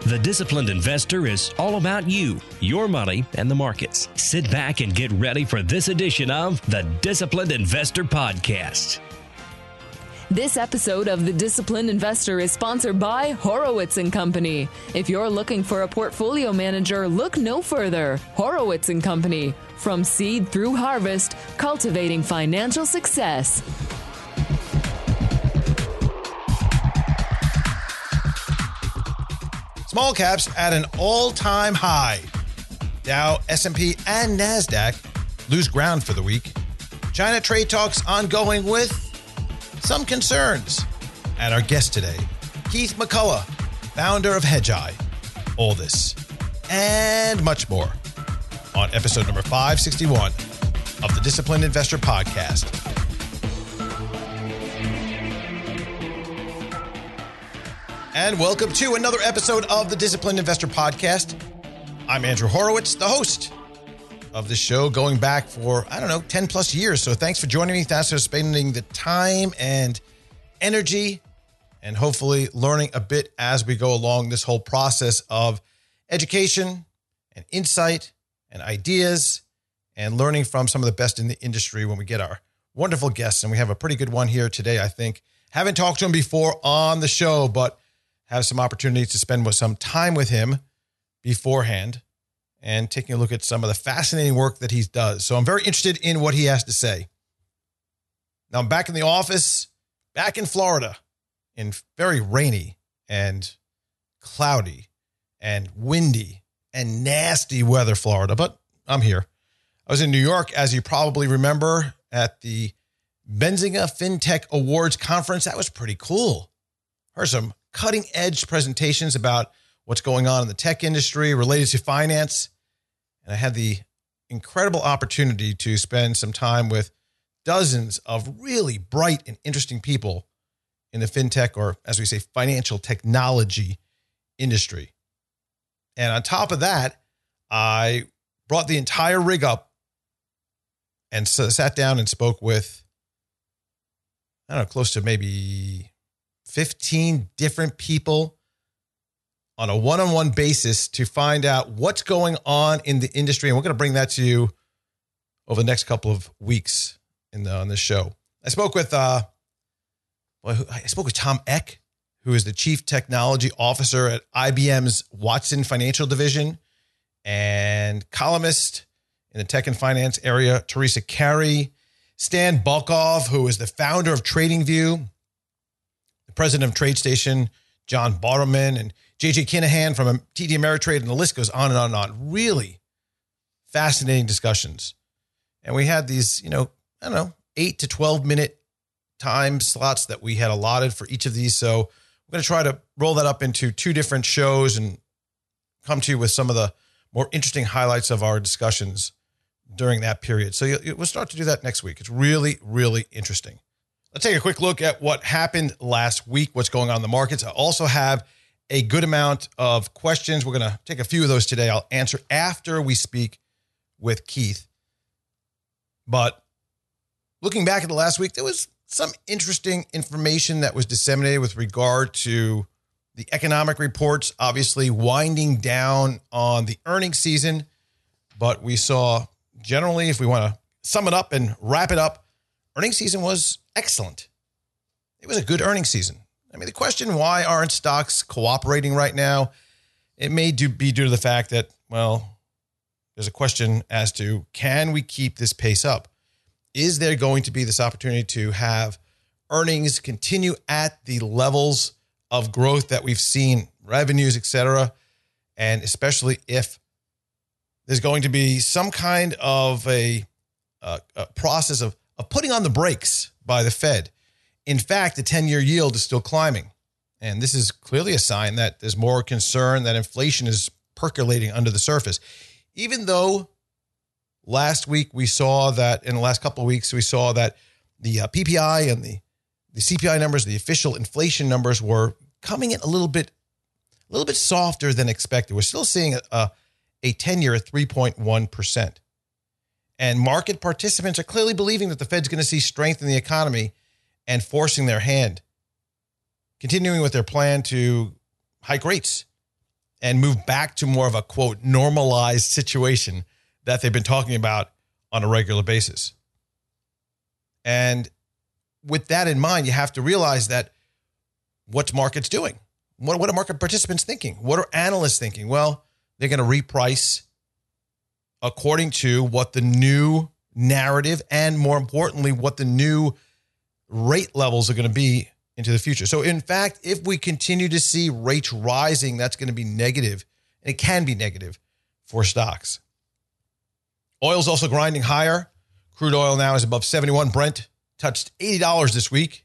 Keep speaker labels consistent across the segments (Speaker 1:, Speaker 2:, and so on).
Speaker 1: The Disciplined Investor is all about you, your money, and the markets. Sit back and get ready for this edition of the Disciplined Investor Podcast.
Speaker 2: This episode of The Disciplined Investor is sponsored by Horowitz & Company. If you're looking for a portfolio manager, look no further. Horowitz & Company. From seed through harvest, cultivating financial success.
Speaker 3: Small caps at an all-time high. Dow, S&P, and NASDAQ lose ground for the week. China trade talks ongoing with some concerns. And our guest today, Keith McCullough, founder of Hedgeye. All this and much more on episode number 561 of the Disciplined Investor Podcast. And welcome to another episode of the Disciplined Investor Podcast. I'm Andrew Horowitz, the host of this show, going back for, 10 plus years. So thanks for joining me. Thanks for spending the time and energy and hopefully learning a bit as we go along this whole process of education and insight and ideas and learning from some of the best in the industry when we get our wonderful guests. And we have a pretty good one here today, I think. Haven't talked to him before on the show, but have some opportunity to spend some time with him beforehand and taking a look at some of the fascinating work that he does. So I'm very interested in what he has to say. Now I'm back in the office, back in Florida, in very rainy and cloudy and windy and nasty weather, Florida, but I'm here. I was in New York, as you probably remember, at the Benzinga FinTech Awards Conference. That was pretty cool. Heard some cutting edge presentations about what's going on in the tech industry related to finance. And I had the incredible opportunity to spend some time with dozens of really bright and interesting people in the fintech, or as we say, financial technology industry. And on top of that, I brought the entire rig up and sat down and spoke with, close to maybe 15 different people on a one-on-one basis to find out what's going on in the industry. And we're going to bring that to you over the next couple of weeks on this show. I spoke with Tom Eck, who is the Chief Technology Officer at IBM's Watson Financial Division, and columnist in the tech and finance area, Teresa Carey, Stan Balkov, who is the founder of TradingView, the president of TradeStation, John Bartleman, and JJ Kinahan from TD Ameritrade, and the list goes on and on and on. Really fascinating discussions. And we had these, 8 to 12 minute time slots that we had allotted for each of these. So we're going to try to roll that up into two different shows and come to you with some of the more interesting highlights of our discussions during that period. So we'll start to do that next week. It's really, really interesting. Let's take a quick look at what happened last week, what's going on in the markets. I also have a good amount of questions. We're going to take a few of those today. I'll answer after we speak with Keith. But looking back at the last week, there was some interesting information that was disseminated with regard to the economic reports, obviously winding down on the earnings season. But we saw generally, if we want to sum it up and wrap it up, earnings season was excellent. It was a good earnings season. I mean, the question, why aren't stocks cooperating right now? It may be due to the fact that, there's a question as to, can we keep this pace up? Is there going to be this opportunity to have earnings continue at the levels of growth that we've seen, revenues, et cetera? And especially if there's going to be some kind of a process of putting on the brakes by the Fed. In fact, the 10-year yield is still climbing. And this is clearly a sign that there's more concern that inflation is percolating under the surface. Even though last week we saw that, in the last couple of weeks, we saw that the PPI and the CPI numbers, the official inflation numbers, were coming in a little bit softer than expected. We're still seeing a 10-year at 3.1%. And market participants are clearly believing that the Fed's going to see strength in the economy and forcing their hand, continuing with their plan to hike rates. and move back to more of a, quote, normalized situation that they've been talking about on a regular basis. And with that in mind, you have to realize that what's markets doing? What are market participants thinking? What are analysts thinking? Well, they're going to reprice according to what the new narrative and, more importantly, what the new rate levels are going to be into the future. So, in fact, if we continue to see rates rising, that's going to be negative, and it can be negative for stocks. Oil's also grinding higher. Crude oil now is above 71. Brent touched $80 this week.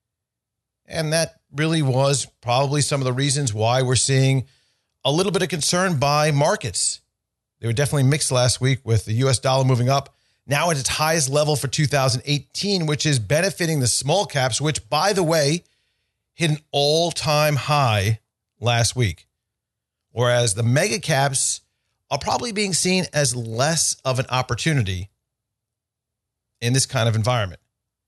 Speaker 3: And that really was probably some of the reasons why we're seeing a little bit of concern by markets. They were definitely mixed last week with the U.S. dollar moving up. Now at its highest level for 2018, which is benefiting the small caps, which, by the way, hit an all-time high last week. Whereas the mega caps are probably being seen as less of an opportunity in this kind of environment.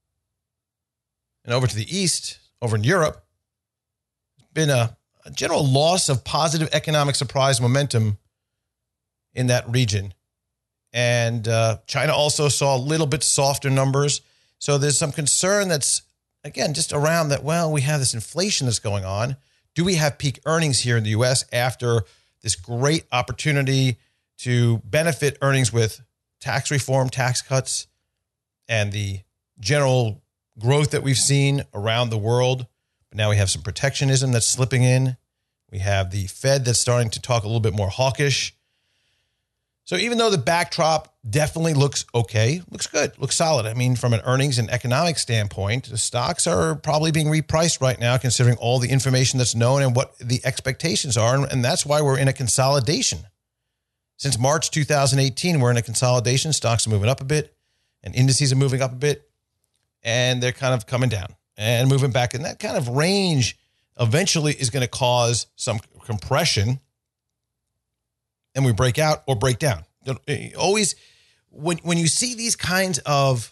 Speaker 3: And over to the east, over in Europe, there's been a general loss of positive economic surprise momentum in that region. And China also saw a little bit softer numbers. So there's some concern that's, again, just around that, well, we have this inflation that's going on. Do we have peak earnings here in the U.S. after this great opportunity to benefit earnings with tax reform, tax cuts, and the general growth that we've seen around the world? But now we have some protectionism that's slipping in. We have the Fed that's starting to talk a little bit more hawkish. So even though the backdrop definitely looks okay, looks good, looks solid. I mean, from an earnings and economic standpoint, the stocks are probably being repriced right now, considering all the information that's known and what the expectations are. And that's why we're in a consolidation. Since March 2018, we're in a consolidation. Stocks are moving up a bit and indices are moving up a bit, and they're kind of coming down and moving back. And that kind of range eventually is going to cause some compression, and we break out or break down. Always, when you see these kinds of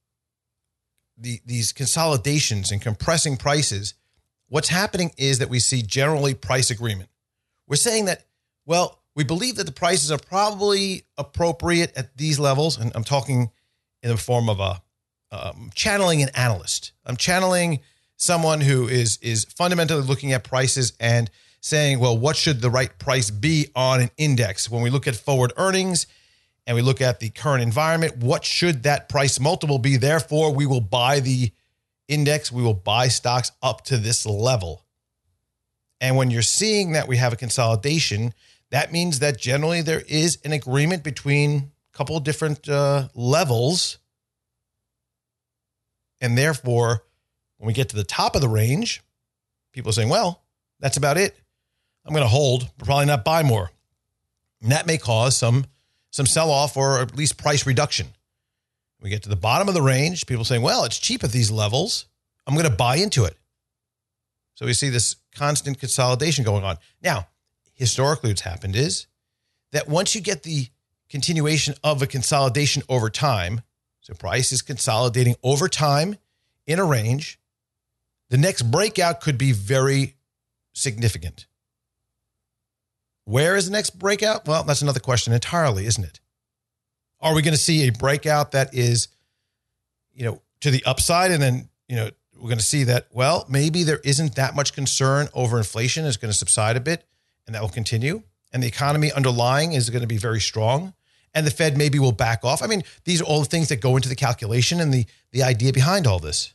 Speaker 3: these consolidations and compressing prices, what's happening is that we see generally price agreement. We're saying that, well, we believe that the prices are probably appropriate at these levels, and I'm talking in the form of a channeling an analyst. I'm channeling someone who is fundamentally looking at prices and saying, well, what should the right price be on an index? When we look at forward earnings and we look at the current environment, what should that price multiple be? Therefore, we will buy the index. We will buy stocks up to this level. And when you're seeing that we have a consolidation, that means that generally there is an agreement between a couple of different levels. And therefore, when we get to the top of the range, people are saying, well, that's about it. I'm going to hold, but probably not buy more. And that may cause some sell-off or at least price reduction. We get to the bottom of the range, people saying, well, it's cheap at these levels. I'm going to buy into it. So we see this constant consolidation going on. Now, historically what's happened is that once you get the continuation of a consolidation over time, so price is consolidating over time in a range, the next breakout could be very significant. Where is the next breakout? Well, that's another question entirely, isn't it? Are we going to see a breakout that is, to the upside, and then, we're going to see that, well, maybe there isn't that much concern over inflation is going to subside a bit, and that will continue, and the economy underlying is going to be very strong, and the Fed maybe will back off. I mean, these are all the things that go into the calculation and the idea behind all this.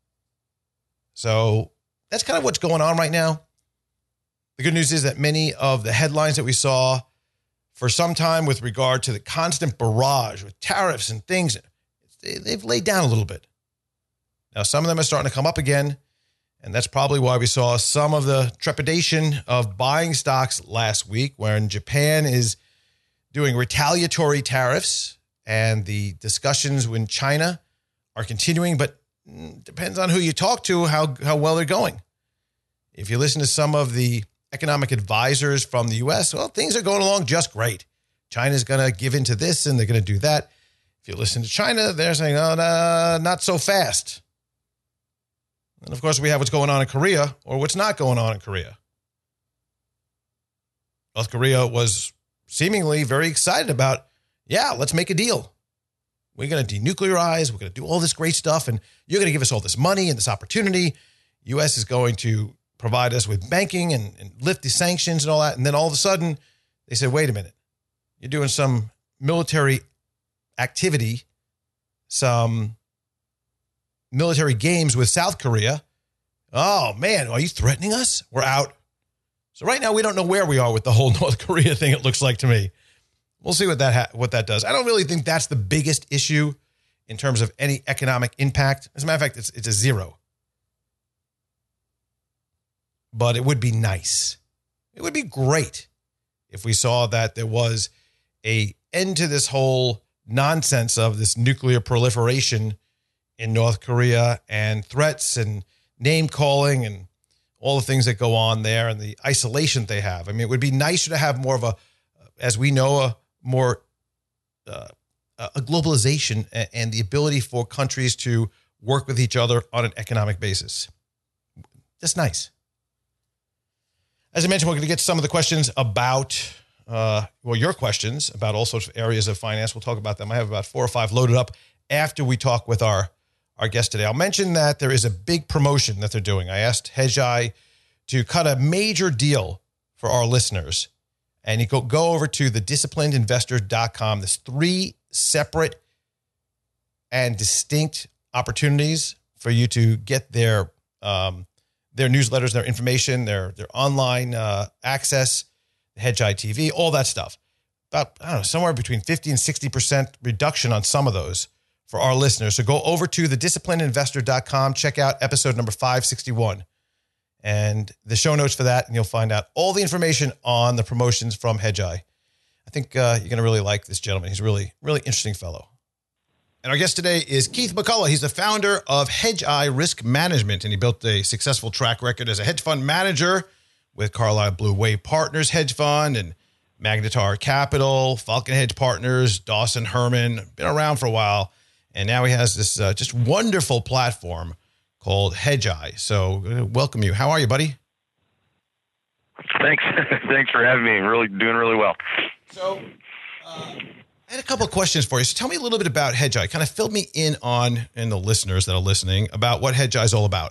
Speaker 3: So that's kind of what's going on right now. The good news is that many of the headlines that we saw for some time with regard to the constant barrage with tariffs and things, they've laid down a little bit. Now, some of them are starting to come up again, and that's probably why we saw some of the trepidation of buying stocks last week, when Japan is doing retaliatory tariffs and the discussions with China are continuing, but depends on who you talk to, how well they're going. If you listen to some of the economic advisors from the U.S., well, things are going along just great. China's going to give into this and they're going to do that. If you listen to China, they're saying, oh, no, not so fast. And of course, we have what's going on in Korea, or what's not going on in Korea. North Korea was seemingly very excited about, yeah, let's make a deal. We're going to denuclearize. We're going to do all this great stuff. And you're going to give us all this money and this opportunity. U.S. is going to provide us with banking and lift the sanctions and all that. And then all of a sudden, they said, wait a minute. You're doing some military activity, some military games with South Korea. Oh, man, are you threatening us? We're out. So right now, we don't know where we are with the whole North Korea thing, it looks like to me. We'll see what that does. I don't really think that's the biggest issue in terms of any economic impact. As a matter of fact, it's a zero. But it would be nice. It would be great if we saw that there was an end to this whole nonsense of this nuclear proliferation in North Korea and threats and name calling and all the things that go on there and the isolation they have. I mean, it would be nicer to have more of a, as we know, a globalization and the ability for countries to work with each other on an economic basis. Just nice. As I mentioned, we're going to get to some of the questions about, your questions about all sorts of areas of finance. We'll talk about them. I have about 4 or 5 loaded up after we talk with our guest today. I'll mention that there is a big promotion that they're doing. I asked Hedgeye to cut a major deal for our listeners. And you go over to thedisciplinedinvestor.com. There's 3 separate and distinct opportunities for you to get their newsletters, their information, their online access, Hedgeye TV, all that stuff. About, I don't know, somewhere between 50 and 60% reduction on some of those for our listeners. So go over to thedisciplinedinvestor.com, check out episode number 561 and the show notes for that, and you'll find out all the information on the promotions from Hedgeye. I think you're going to really like this gentleman. He's a really, really interesting fellow. And our guest today is Keith McCullough. He's the founder of Hedgeye Risk Management, and he built a successful track record as a hedge fund manager with Carlyle Blue Wave Partners Hedge Fund and Magnetar Capital, Falcon Hedge Partners, Dawson Herman. Been around for a while, and now he has this just wonderful platform called Hedgeye. So welcome you. How are you, buddy?
Speaker 4: Thanks. Thanks for having me. Doing really well.
Speaker 3: So I had a couple of questions for you. So tell me a little bit about Hedgeye. Kind of fill me in on, and the listeners that are listening, about what Hedgeye is all about.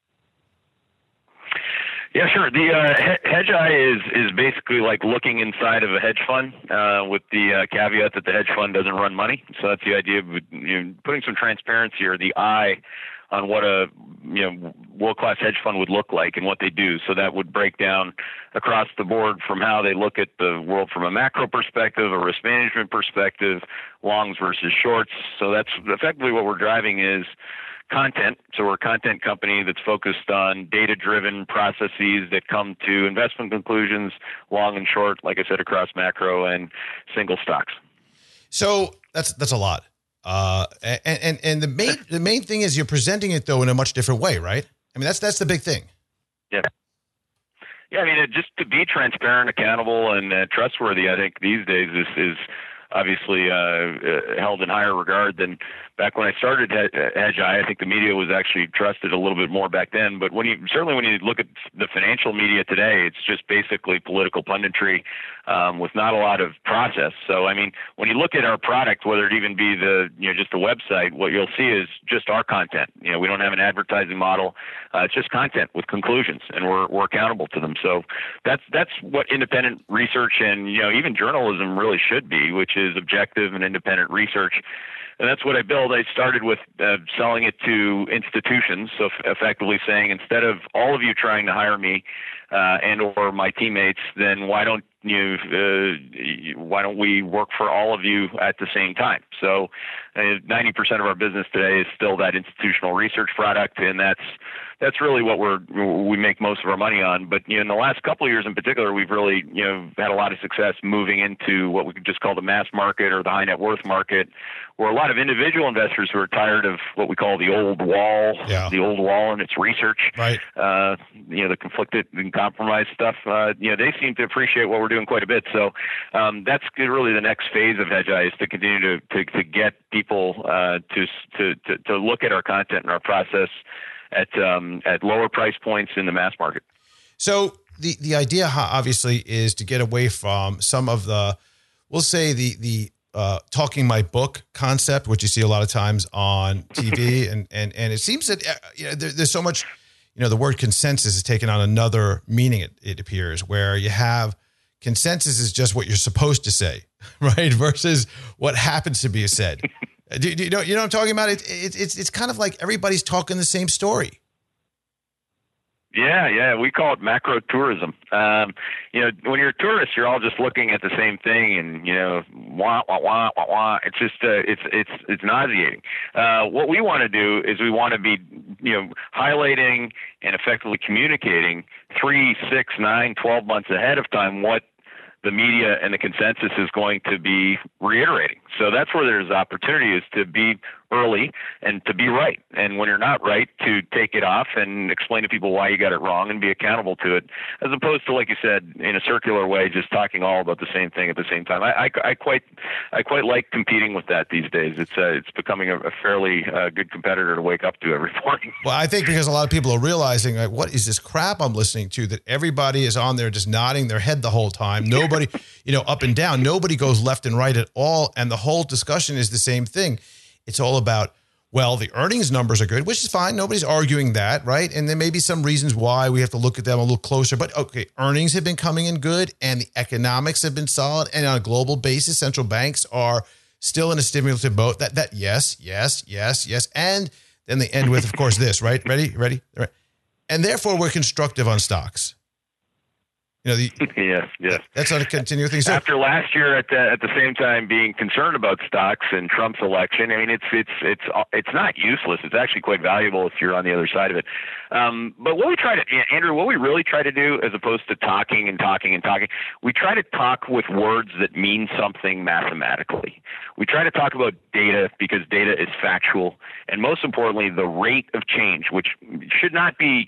Speaker 4: Yeah, sure. The Hedgeye is basically like looking inside of a hedge fund with the caveat that the hedge fund doesn't run money. So that's the idea of putting some transparency or the eye on what a world-class hedge fund would look like and what they do. So that would break down across the board from how they look at the world from a macro perspective, a risk management perspective, longs versus shorts. So that's effectively what we're driving is content. So we're a content company that's focused on data-driven processes that come to investment conclusions, long and short, like I said, across macro and single stocks.
Speaker 3: So that's a lot. And the main thing is you're presenting it though in a much different way, right? I mean, that's the big thing.
Speaker 4: Yeah. Yeah. I mean, just to be transparent, accountable, and trustworthy, I think these days this is obviously held in higher regard than back when I started Hedgeye. I think the media was actually trusted a little bit more back then. But when you look at the financial media today, it's just basically political punditry with not a lot of process. So, I mean, when you look at our product, whether it even be just a website, what you'll see is just our content. We don't have an advertising model. It's just content with conclusions, and we're accountable to them. So that's what independent research and even journalism really should be, which is objective and independent research. And that's what I built. I started with selling it to institutions. So effectively saying, instead of all of you trying to hire me and or my teammates, then why don't we work for all of you at the same time? So 90% of our business today is still that institutional research product, and that's really what we make most of our money on. But in the last couple of years in particular, we've really had a lot of success moving into what we could just call the mass market or the high net worth market, where a lot of individual investors who are tired of what we call the old wall, and its research, right? The conflicted and compromised stuff. They seem to appreciate what we're doing quite a bit. So that's really the next phase of Hedgeye, is to continue to get people to look at our content and our process at lower price points in the mass market.
Speaker 3: So the idea obviously is to get away from some of the, we'll say the talking my book concept, which you see a lot of times on TV, and it seems that there's so much, the word consensus has taken on another meaning. It appears, where you have consensus is just what you're supposed to say, right? Versus what happens to be said. Do you know what I'm talking about? It's kind of like everybody's talking the same story.
Speaker 4: Yeah. We call it macro tourism. When you're a tourist, you're all just looking at the same thing, and wah wah wah wah wah. It's just it's nauseating. What we want to do is we want to be highlighting and effectively communicating 3, 6, 9, 12 months ahead of time what the media and the consensus is going to be reiterating. So that's where there's opportunity, is to be early and to be right. And when you're not right, to take it off and explain to people why you got it wrong and be accountable to it, as opposed to, like you said, in a circular way, just talking all about the same thing at the same time. I quite like competing with that these days. It's becoming a fairly good competitor to wake up to every morning.
Speaker 3: Well, I think because a lot of people are realizing, like, what is this crap I'm listening to, that everybody is on there just nodding their head the whole time. Nobody, up and down, nobody goes left and right at all. And the whole discussion is the same thing. It's all about, well, the earnings numbers are good, which is fine. Nobody's arguing that, right? And there may be some reasons why we have to look at them a little closer. But, okay, earnings have been coming in good, and the economics have been solid. And on a global basis, central banks are still in a stimulative mode. Yes. And then they end with, of course, this, right? Ready? Right. And therefore, we're constructive on stocks.
Speaker 4: Yes.
Speaker 3: That's not a continual thing. So,
Speaker 4: after last year, at the same time being concerned about stocks and Trump's election, I mean, it's not useless. It's actually quite valuable if you're on the other side of it. But what we try to, Andrew, what we really try to do, as opposed to talking, we try to talk with words that mean something mathematically. We try to talk about data, because data is factual, and most importantly, the rate of change, which should not be,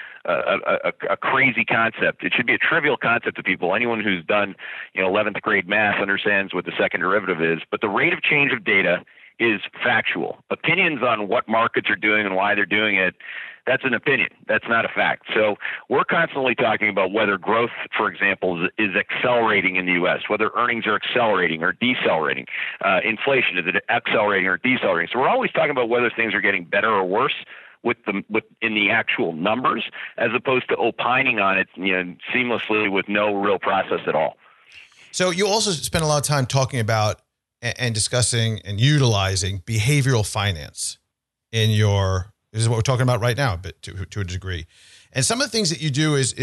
Speaker 4: a crazy concept. It should be a trivial concept to people. Anyone who's done 11th grade math understands what the second derivative is. But the rate of change of data is factual. Opinions on what markets are doing and why they're doing it, that's an opinion. That's not a fact. So we're constantly talking about whether growth, for example, is accelerating in the U.S., whether earnings are accelerating or decelerating. Inflation, is it accelerating or decelerating? So we're always talking about whether things are getting better or worse in the actual numbers, as opposed to opining on it seamlessly with no real process at all.
Speaker 3: So you also spend a lot of time talking about and discussing and utilizing behavioral finance in your, this is what we're talking about right now, but to a degree. And some of the things that you do is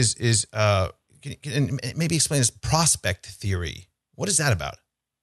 Speaker 3: can maybe explain this prospect theory. What is that about?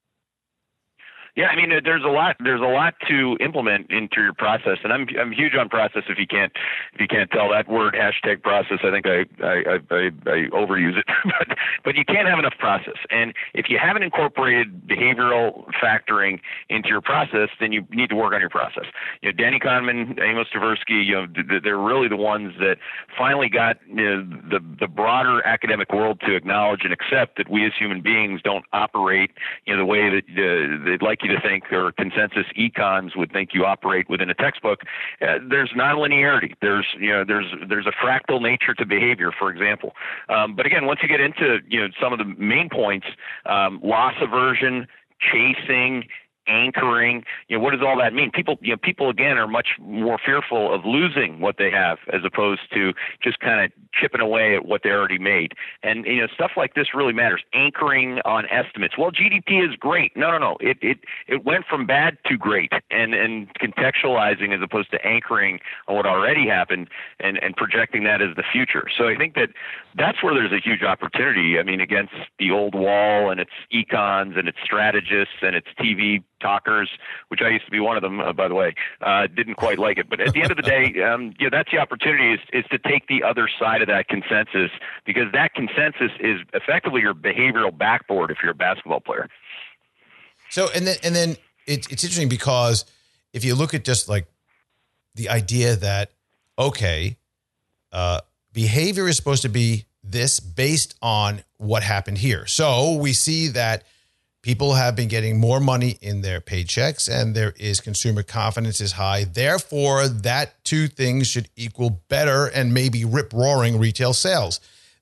Speaker 4: Yeah, I mean, there's a lot to implement into your process, and I'm huge on process. If you can't tell that word, #process, I think I overuse it, but you can't have enough process. And if you haven't incorporated behavioral factoring into your process, then you need to work on your process. Danny Kahneman, Amos Tversky, they're really the ones that finally got the broader academic world to acknowledge and accept that we as human beings don't operate the way that they'd like you to think, or consensus econs would think you operate within a textbook. There's nonlinearity. There's a fractal nature to behavior, for example. But again, once you get into some of the main points, loss aversion, chasing, anchoring, what does all that mean? People again are much more fearful of losing what they have, as opposed to just kind of chipping away at what they already made. And stuff like this really matters. Anchoring on estimates. Well, GDP is great. No. It went from bad to great, and contextualizing as opposed to anchoring on what already happened and projecting that as the future. So I think that's where there's a huge opportunity. I mean, against the old wall and its econs and its strategists and its TV talkers, which I used to be one of them, by the way, didn't quite like it. But at the end of the day, that's the opportunity is to take the other side of that consensus, because that consensus is effectively your behavioral backboard if you're a basketball player.
Speaker 3: So, and then it's interesting, because if you look at just like the idea that, okay, behavior is supposed to be this based on what happened here. So we see that people have been getting more money in their paychecks, and there is consumer confidence is high. Therefore, that two things should equal better and maybe rip-roaring retail sales.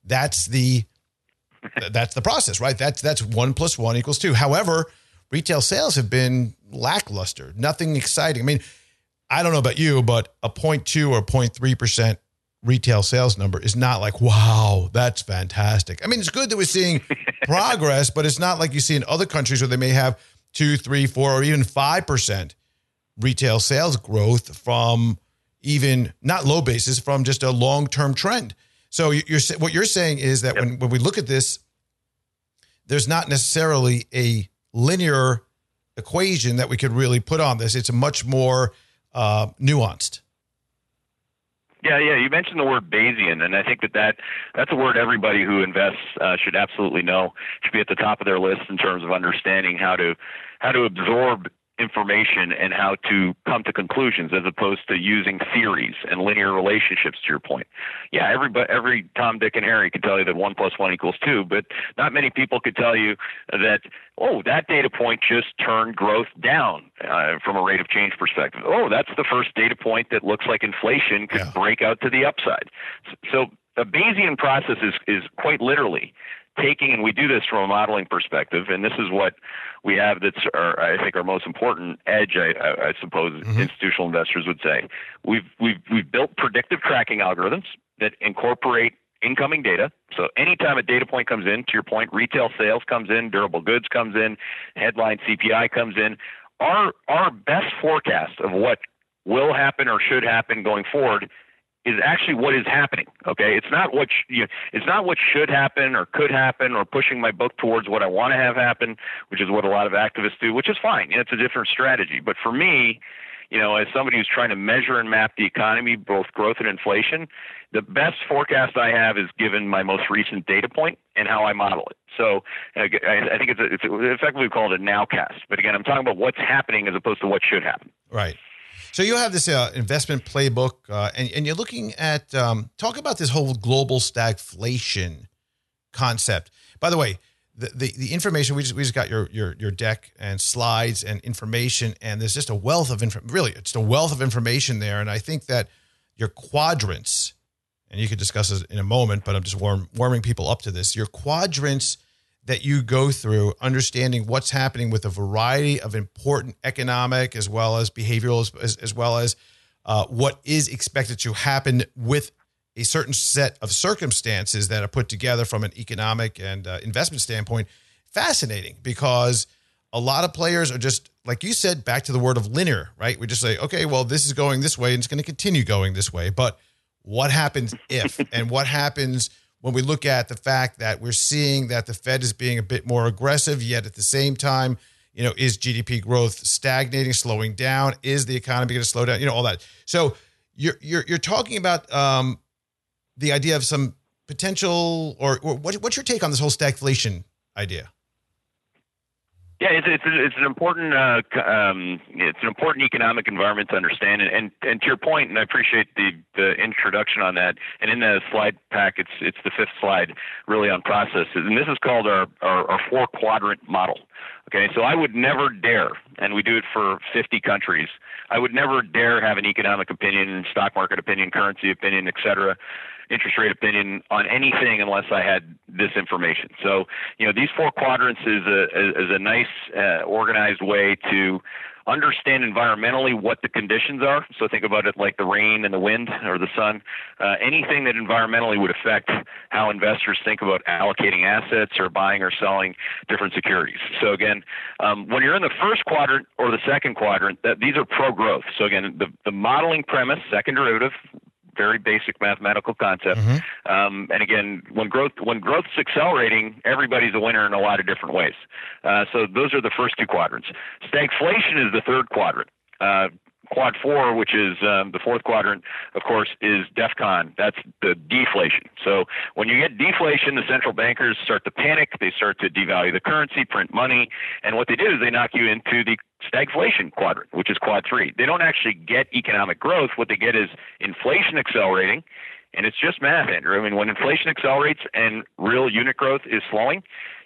Speaker 3: that's the process, right? That's 1 + 1 = 2. However, retail sales have been lackluster. Nothing exciting. I mean, I don't know about you, but a 0.2 or 0.3% retail sales number is not like, wow, that's fantastic. I mean, it's good that we're seeing progress, but it's not like you see in other countries where they may have 2, 3, 4, or even 5% retail sales growth from even not low basis, from just a long-term trend. So what you're saying is that when we look at this, there's not necessarily a linear equation that we could really put on this. It's a much more nuanced.
Speaker 4: Yeah. You mentioned the word Bayesian, and I think that's a word everybody who invests should absolutely know. Should be at the top of their list in terms of understanding how to absorb information and how to come to conclusions, as opposed to using theories and linear relationships, to your point. Yeah, every Tom, Dick, and Harry can tell you that 1 + 1 = 2, but not many people could tell you that, that data point just turned growth down from a rate of change perspective. That's the first data point that looks like inflation could break out to the upside. So a Bayesian process is quite literally taking, and we do this from a modeling perspective, and this is what we have that's I think our most important edge, I suppose institutional investors would say. We've built predictive tracking algorithms that incorporate incoming data. So anytime a data point comes in, to your point, retail sales comes in, durable goods comes in, headline CPI comes in, our best forecast of what will happen or should happen going forward is actually what is happening. Okay, it's not what should happen or could happen, or pushing my book towards what I want to have happen, which is what a lot of activists do, which is fine. It's a different strategy. But for me, as somebody who's trying to measure and map the economy, both growth and inflation, the best forecast I have is given my most recent data point and how I model it. So I think it's effectively called a nowcast. But again, I'm talking about what's happening as opposed to what should happen.
Speaker 3: Right. So you have this investment playbook, and you're looking at talk about this whole global stagflation concept. By the way, the information we just got your deck and slides and information, and there's just a wealth of it's a wealth of information there. And I think that your quadrants, and you could discuss this in a moment, but I'm just warming people up to this. Your quadrants that you go through, understanding what's happening with a variety of important economic as well as behavioral, as well as what is expected to happen with a certain set of circumstances that are put together from an economic and investment standpoint. Fascinating, because a lot of players are just, like you said, back to the word of linear, right? We just say, okay, well, this is going this way and it's going to continue going this way. But what happens if, and what happens when we look at the fact that we're seeing that the Fed is being a bit more aggressive, yet at the same time, is GDP growth stagnating, slowing down? Is the economy going to slow down? All that. So you're talking about the idea of some potential, or what's your take on this whole stagflation idea?
Speaker 4: Yeah, it's an important economic environment to understand, and to your point, and I appreciate the introduction on that. And in the slide pack, it's the fifth slide, really, on processes, and this is called our 4-quadrant model. Okay, so I would never dare, and we do it for 50 countries, I would never dare have an economic opinion, stock market opinion, currency opinion, et cetera, interest rate opinion on anything unless I had this information. So, these 4 quadrants is a nice organized way to understand environmentally what the conditions are. So think about it like the rain and the wind or the sun, anything that environmentally would affect how investors think about allocating assets or buying or selling different securities. So again, when you're in the first quadrant or the second quadrant, these are pro-growth. So again, the modeling premise, second derivative, very basic mathematical concept. And again, when growth's accelerating, everybody's a winner in a lot of different ways. So those are the first 2 quadrants. Stagflation is the third quadrant. Quad 4, which is the fourth quadrant, of course, is DEFCON. That's the deflation. So when you get deflation, the central bankers start to panic. They start to devalue the currency, print money. And what they do is they knock you into the stagflation quadrant, which is quad 3. They don't actually get economic growth. What they get is inflation accelerating. And it's just math, Andrew. I mean, when inflation accelerates and real unit growth is slowing,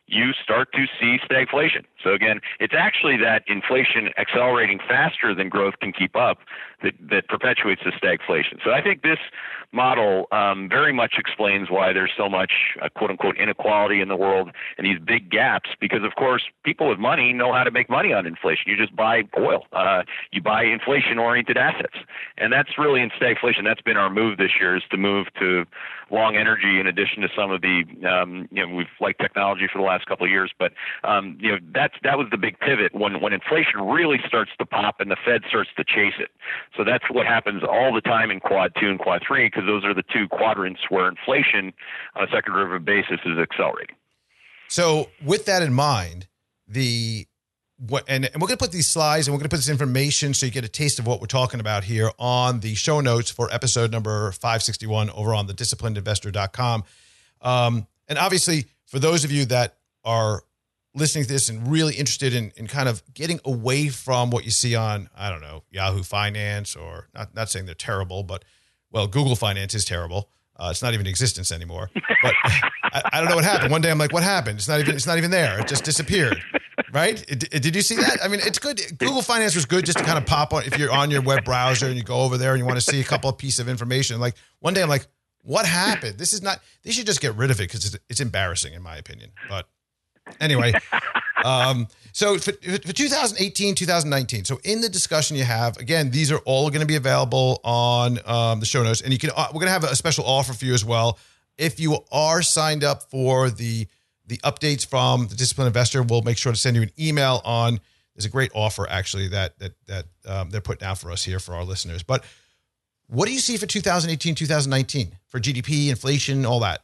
Speaker 4: you start to see stagflation. So again, it's actually that inflation accelerating faster than growth can keep up that perpetuates the stagflation. So I think this model very much explains why there's so much quote unquote inequality in the world and these big gaps, because of course people with money know how to make money on inflation. You just buy oil, you buy inflation oriented assets. And that's really in stagflation. That's been our move this year, is to move to long energy in addition to some of the, we've liked technology for the last couple of years, but that was the big pivot when inflation really starts to pop and the Fed starts to chase it. So that's what happens all the time in Quad 2 and Quad 3, because those are the two quadrants where inflation on a second derivative basis is accelerating.
Speaker 3: So with that in mind, and we're going to put these slides and we're going to put this information so you get a taste of what we're talking about here on the show notes for episode number 561 over on thedisciplinedinvestor.com. And obviously, for those of you that are listening to this and really interested in kind of getting away from what you see on, I don't know, Yahoo Finance, or not saying they're terrible, but well, Google Finance is terrible. It's not even in existence anymore. But I don't know what happened. One day I'm like, what happened? It's not even there. It just disappeared. Right? Did you see that? I mean, it's good. Google Finance was good just to kind of pop on if you're on your web browser and you go over there and you want to see a couple of pieces of information. Like one day I'm like, what happened? They should just get rid of it because it's embarrassing in my opinion. But anyway, so for 2018, 2019. So in the discussion you have, again, these are all going to be available on the show notes, and we're going to have a special offer for you as well. If you are signed up for the updates from the Disciplined Investor, we'll make sure to send you an email on. There's a great offer actually that they're putting out for us here for our listeners. But what do you see for 2018, 2019 for GDP, inflation, all that?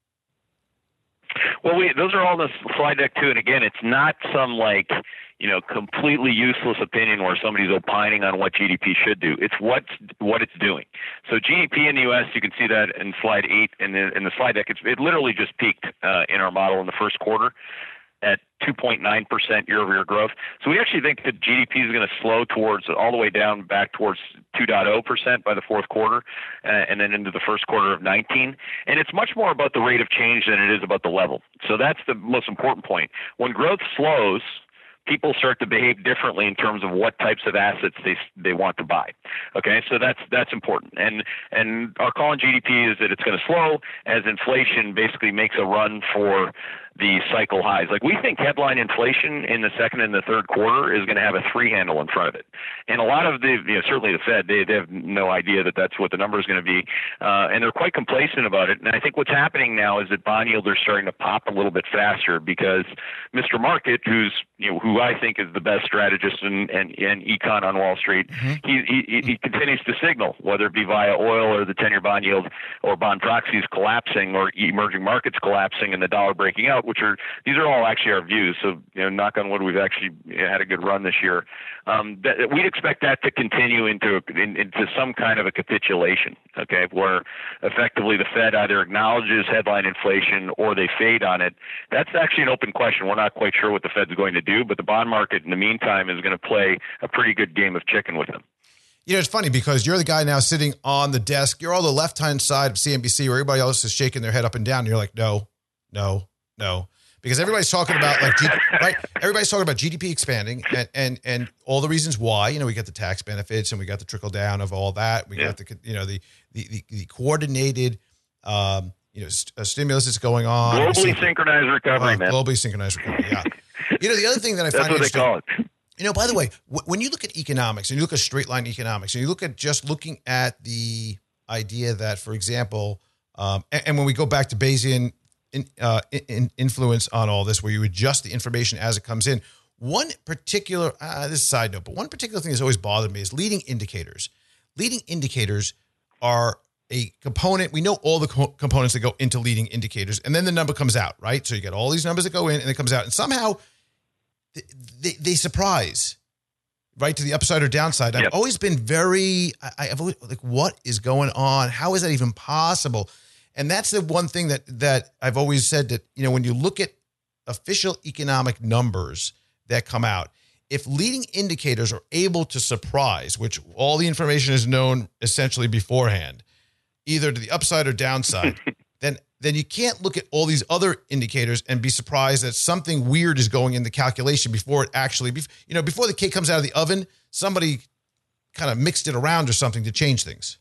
Speaker 4: Well, those are all the slide deck too. And again, it's not some completely useless opinion where somebody's opining on what GDP should do. It's what it's doing. So GDP in the U.S., you can see that in slide 8 and in the slide deck. It literally just peaked in our model in the first quarter at 2.9% year-over-year growth. So we actually think that GDP is going to slow all the way down back towards 2.0% by the fourth quarter and then into the first quarter of 19. And it's much more about the rate of change than it is about the level. So that's the most important point. When growth slows, people start to behave differently in terms of what types of assets they want to buy. Okay, so that's important. And our call on GDP is that it's going to slow as inflation basically makes a run for the cycle highs. Like we think headline inflation in the second and the third quarter is going to have a 3 handle in front of it. And a lot of certainly the Fed, they have no idea that that's what the number is going to be. And they're quite complacent about it. And I think what's happening now is that bond yields are starting to pop a little bit faster because Mr. Market, who I think is the best strategist and econ on Wall Street, he continues to signal, whether it be via oil or the 10-year bond yield or bond proxies collapsing or emerging markets collapsing and the dollar breaking out, these are all actually our views. So, knock on wood, we've actually had a good run this year. We'd expect that to continue into some kind of a capitulation, okay, where effectively the Fed either acknowledges headline inflation or they fade on it. That's actually an open question. We're not quite sure what the Fed's going to do, but the bond market in the meantime is going to play a pretty good game of chicken with them.
Speaker 3: It's funny because you're the guy now sitting on the desk. You're on the left-hand side of CNBC where everybody else is shaking their head up and down. And you're like, no, because everybody's talking about right? Everybody's talking about GDP expanding and all the reasons why. We got the tax benefits and we got the trickle down of all that. We got the coordinated stimulus that's going on.
Speaker 4: Globally synchronized recovery, man.
Speaker 3: Globally synchronized recovery. Yeah. The other thing that I find interesting. That's what they call it. By the way, when you look at economics and you look at straight line economics and you look at just looking at the idea that, for example, and when we go back to Bayesian influence on all this, where you adjust the information as it comes in. One particular, this is a side note, but one particular thing that's always bothered me is leading indicators. Leading indicators are a component. We know all the components that go into leading indicators, and then the number comes out, right? So you get all these numbers that go in, and it comes out, and somehow they surprise, right, to the upside or downside. I've always been I've always like, what is going on? How is that even possible? And that's the one thing that I've always said that, when you look at official economic numbers that come out, if leading indicators are able to surprise, which all the information is known essentially beforehand, either to the upside or downside, then then you can't look at all these other indicators and be surprised that something weird is going in the calculation before it actually, before the cake comes out of the oven, somebody kind of mixed it around or something to change things.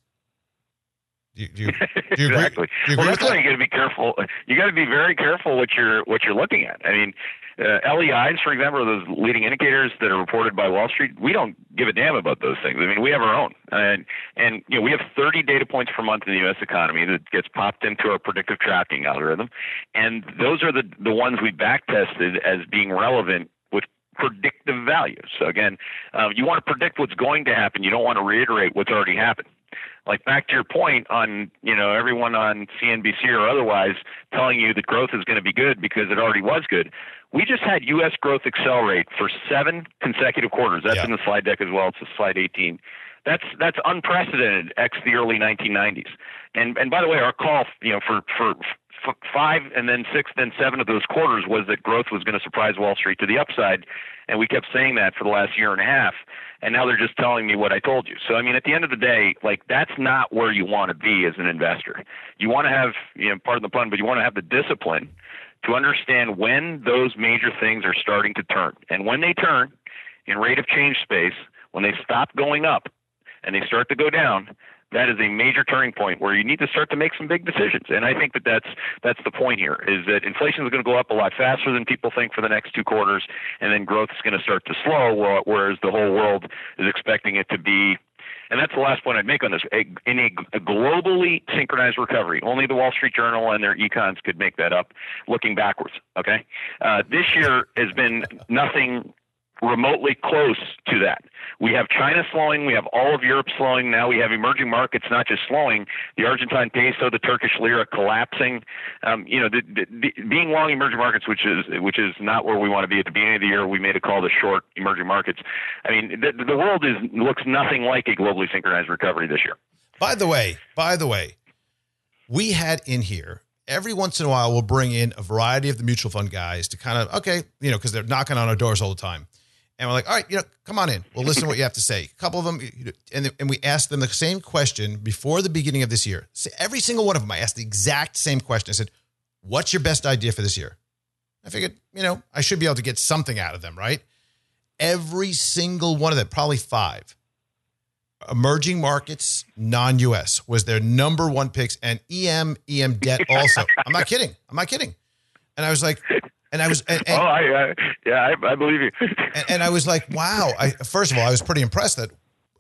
Speaker 3: Do you
Speaker 4: exactly.
Speaker 3: Agree?
Speaker 4: Well, that's why you got to be careful. You got to be very careful what you're looking at. I mean, LEIs, for example, are those leading indicators that are reported by Wall Street. We don't give a damn about those things. I mean, we have our own, and we have 30 data points per month in the U.S. economy that gets popped into our predictive tracking algorithm, and those are the ones we back tested as being relevant with predictive values. So again, you want to predict what's going to happen. You don't want to reiterate what's already happened. Like back to your point on, everyone on CNBC or otherwise telling you that growth is going to be good because it already was good. We just had U.S. growth accelerate for 7 consecutive quarters. That's in the slide deck as well. It's slide 18. That's unprecedented ex the early 1990s. And by the way, our call, for 5 and then 6 then 7 of those quarters was that growth was going to surprise Wall Street to the upside. And we kept saying that for the last year and a half. And now they're just telling me what I told you. So, I mean, at the end of the day, that's not where you want to be as an investor. You want to have, pardon the pun, but you want to have the discipline to understand when those major things are starting to turn. And when they turn in rate of change space, when they stop going up and they start to go down, that is a major turning point where you need to start to make some big decisions. And I think that's the point here, is that inflation is going to go up a lot faster than people think for the next 2 quarters, and then growth is going to start to slow, whereas the whole world is expecting it to be. And that's the last point I'd make on this. In a globally synchronized recovery, only the Wall Street Journal and their econs could make that up looking backwards, okay? This year has been nothing remotely close to that. We have China slowing. We have all of Europe slowing. Now we have emerging markets not just slowing, the Argentine peso, the Turkish lira collapsing. Being long emerging markets, which is not where we want to be at the beginning of the year. We made a call to short emerging markets. I mean, the world looks nothing like a globally synchronized recovery this year.
Speaker 3: By the way, we had in here, every once in a while, we'll bring in a variety of the mutual fund guys to kind of, because they're knocking on our doors all the time. And we're like, all right, come on in. We'll listen to what you have to say. A couple of them, and we asked them the same question before the beginning of this year. So every single one of them, I asked the exact same question. I said, what's your best idea for this year? I figured, I should be able to get something out of them, right? Every single one of them, probably 5. Emerging markets, non-U.S. was their number one picks, and EM debt also. I'm not kidding. And I was like, I believe you. and I was like, wow. First of all, I was pretty impressed that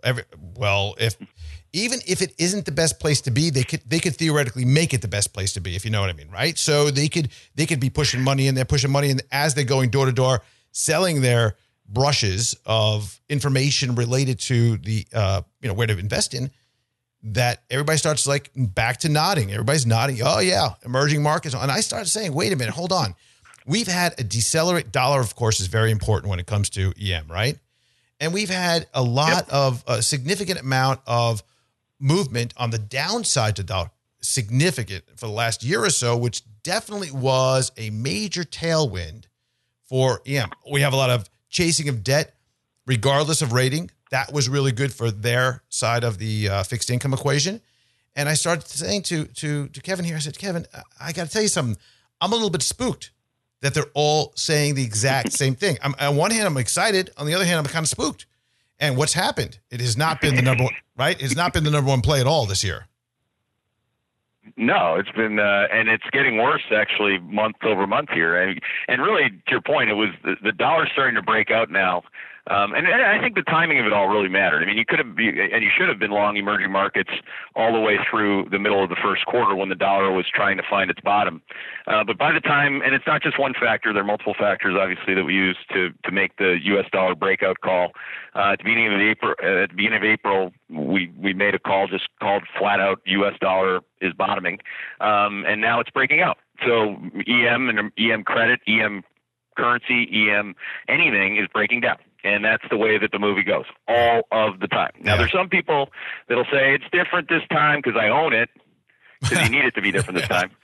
Speaker 3: even if it isn't the best place to be, they could theoretically make it the best place to be, if you know what I mean, right? So they could be pushing money in as they're going door to door, selling their brushes of information related to the where to invest in, that everybody starts back to nodding. Everybody's nodding. Oh yeah, emerging markets. And I started saying, wait a minute, hold on. We've had a decelerate. Dollar, of course, is very important when it comes to EM, right? And we've had a significant amount of movement on the downside to dollar, significant for the last year or so, which definitely was a major tailwind for EM. We have a lot of chasing of debt, regardless of rating. That was really good for their side of the fixed income equation. And I started saying to Kevin here, I said, Kevin, I got to tell you something. I'm a little bit spooked that they're all saying the exact same thing. On one hand, I'm excited. On the other hand, I'm kind of spooked. And what's happened? It has not been the number one, right? It's not been the number one play at all this year.
Speaker 4: No, it's been, and it's getting worse actually month over month here. And really, to your point, it was the dollar's starting to break out now. And I think the timing of it all really mattered. I mean, you should have been long emerging markets all the way through the middle of the first quarter when the dollar was trying to find its bottom. But by the time, and it's not just one factor, there are multiple factors, obviously, that we use to make the U.S. dollar breakout call. At the beginning of April, we made a call just called flat out U.S. dollar is bottoming, and now it's breaking out. So EM and EM credit, EM currency, EM anything is breaking down. And that's the way that the movie goes all of the time. Now, there's some people that'll say it's different this time because I own it, because you need it to be different this time.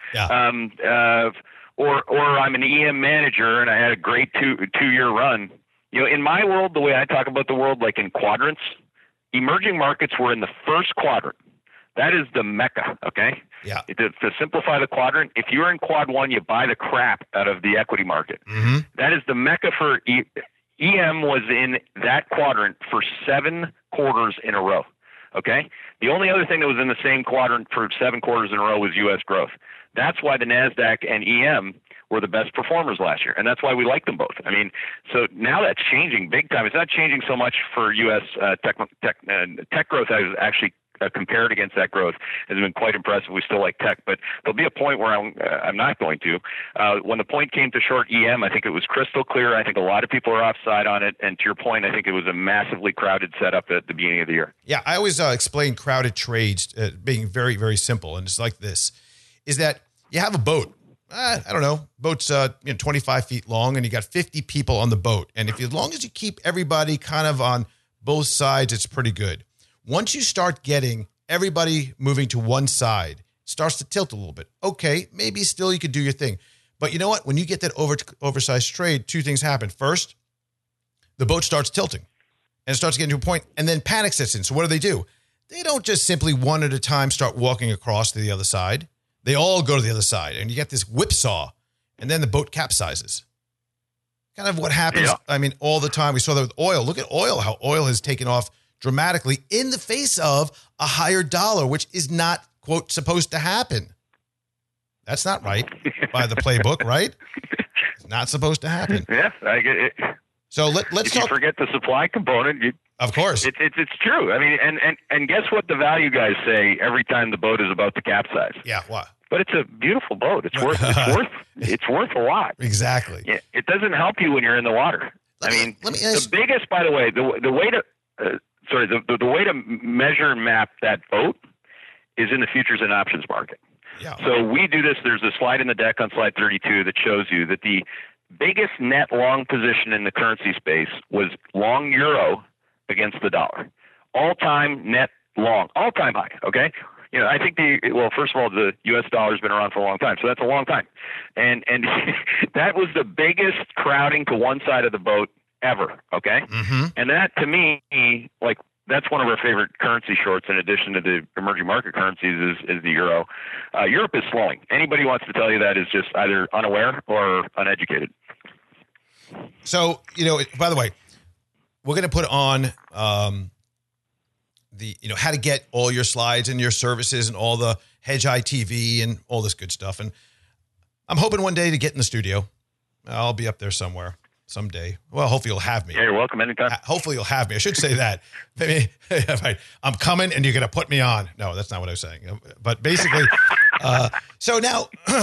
Speaker 4: Or I'm an EM manager and I had a great two-year run. In my world, the way I talk about the world, like in quadrants, emerging markets were in the first quadrant. That is the mecca, okay?
Speaker 3: Yeah.
Speaker 4: To simplify the quadrant, if you're in quad 1, you buy the crap out of the equity market.
Speaker 3: Mm-hmm.
Speaker 4: That is the mecca for EM was in that quadrant for 7 quarters in a row. Okay? The only other thing that was in the same quadrant for 7 quarters in a row was U.S. growth. That's why the NASDAQ and EM were the best performers last year, and that's why we like them both. I mean, so now that's changing big time. It's not changing so much for U.S. Tech growth. I was actually compared against that growth has been quite impressive. We still like tech, but there'll be a point where I'm not going to. When the point came to short EM, I think it was crystal clear. I think a lot of people are offside on it. And to your point, I think it was a massively crowded setup at the beginning of the year.
Speaker 3: Yeah, I always explain crowded trades being very, very simple. And it's like this, is that you have a boat. I don't know, boat's 25 feet long, and you got 50 people on the boat. And as long as you keep everybody kind of on both sides, it's pretty good. Once you start getting everybody moving to one side, it starts to tilt a little bit. Okay, maybe still you could do your thing. But you know what? When you get that oversized trade, 2 things happen. First, the boat starts tilting, and it starts getting to a point, and then panic sets in. So what do? They don't just simply one at a time start walking across to the other side. They all go to the other side, and you get this whipsaw, and then the boat capsizes. Kind of what happens, yeah. I mean, all the time. We saw that with oil. Look at oil, how oil has taken off dramatically in the face of a higher dollar, which is not, quote, supposed to happen. That's not right by the playbook, right? It's not supposed to happen.
Speaker 4: Yeah, I get it.
Speaker 3: So let's
Speaker 4: if you forget the supply component.
Speaker 3: Of course.
Speaker 4: It's true. I mean, and guess what the value guys say every time the boat is about to capsize?
Speaker 3: Yeah, what?
Speaker 4: But it's a beautiful boat. It's worth a lot.
Speaker 3: Exactly.
Speaker 4: It doesn't help you when you're in the water. Let me ask, the biggest, by the way, the way to the way to measure and map that boat is in the futures and options market.
Speaker 3: Yeah.
Speaker 4: So we do this. There's a slide in the deck on slide 32 that shows you that the biggest net long position in the currency space was long euro against the dollar. All-time net long, all-time high, okay? I think first of all, the U.S. dollar has been around for a long time, so that's a long time. And that was the biggest crowding to one side of the boat ever, okay?
Speaker 3: Mm-hmm.
Speaker 4: And that, to me, that's one of our favorite currency shorts in addition to the emerging market currencies is the euro. Europe is slowing. Anybody who wants to tell you that is just either unaware or uneducated.
Speaker 3: So, by the way, we're going to put on how to get all your slides and your services and all the Hedge Eye TV and all this good stuff. And I'm hoping one day to get in the studio. I'll be up there somewhere someday. Well, hopefully you'll have me.
Speaker 4: Yeah, you're welcome anytime.
Speaker 3: Hopefully you'll have me. I should say that. Maybe I'm coming and you're going to put me on. No, that's not what I was saying. But basically, so now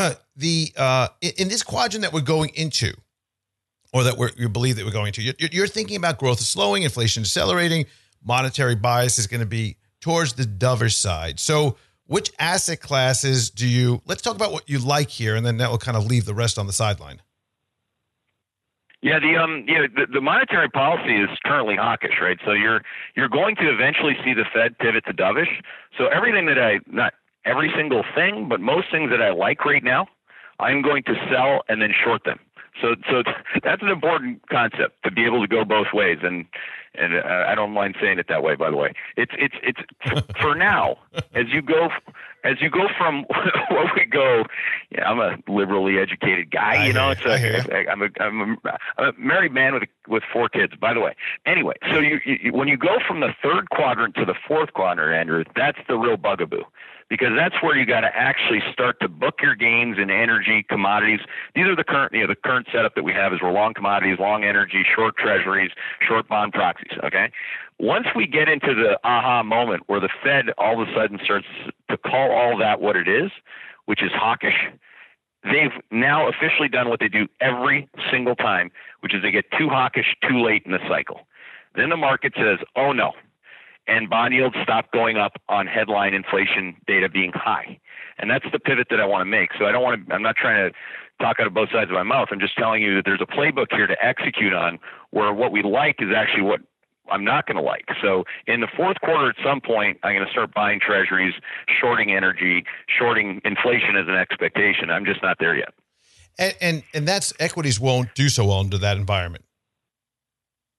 Speaker 3: in this quadrant that we're going into, or that you believe that we're going to, you're thinking about growth is slowing, inflation accelerating, monetary bias is going to be towards the dovish side. So which asset classes let's talk about what you like here, and then that will kind of leave the rest on the sideline.
Speaker 4: Yeah, the monetary policy is currently hawkish, right? So you're going to eventually see the Fed pivot to dovish. So everything not every single thing, but most things that I like right now, I'm going to sell and then short them. So that's an important concept, to be able to go both ways, and I don't mind saying it that way. By the way, it's for now as you go from what we go. Yeah, I'm a liberally educated guy, I'm a married man with 4 kids. By the way, anyway, so you when you go from the third quadrant to the fourth quadrant, Andrew, that's the real bugaboo. Because that's where you got to actually start to book your gains in energy, commodities. These are the current setup that we have is we're long commodities, long energy, short treasuries, short bond proxies. Okay. Once we get into the aha moment where the Fed all of a sudden starts to call all that what it is, which is hawkish, they've now officially done what they do every single time, which is they get too hawkish too late in the cycle. Then the market says, oh no. And bond yields stop going up on headline inflation data being high. And that's the pivot that I want to make. So I'm not trying to talk out of both sides of my mouth. I'm just telling you that there's a playbook here to execute on where what we like is actually what I'm not going to like. So in the fourth quarter, at some point, I'm going to start buying treasuries, shorting energy, shorting inflation as an expectation. I'm just not there yet.
Speaker 3: And that's equities won't do so well under that environment.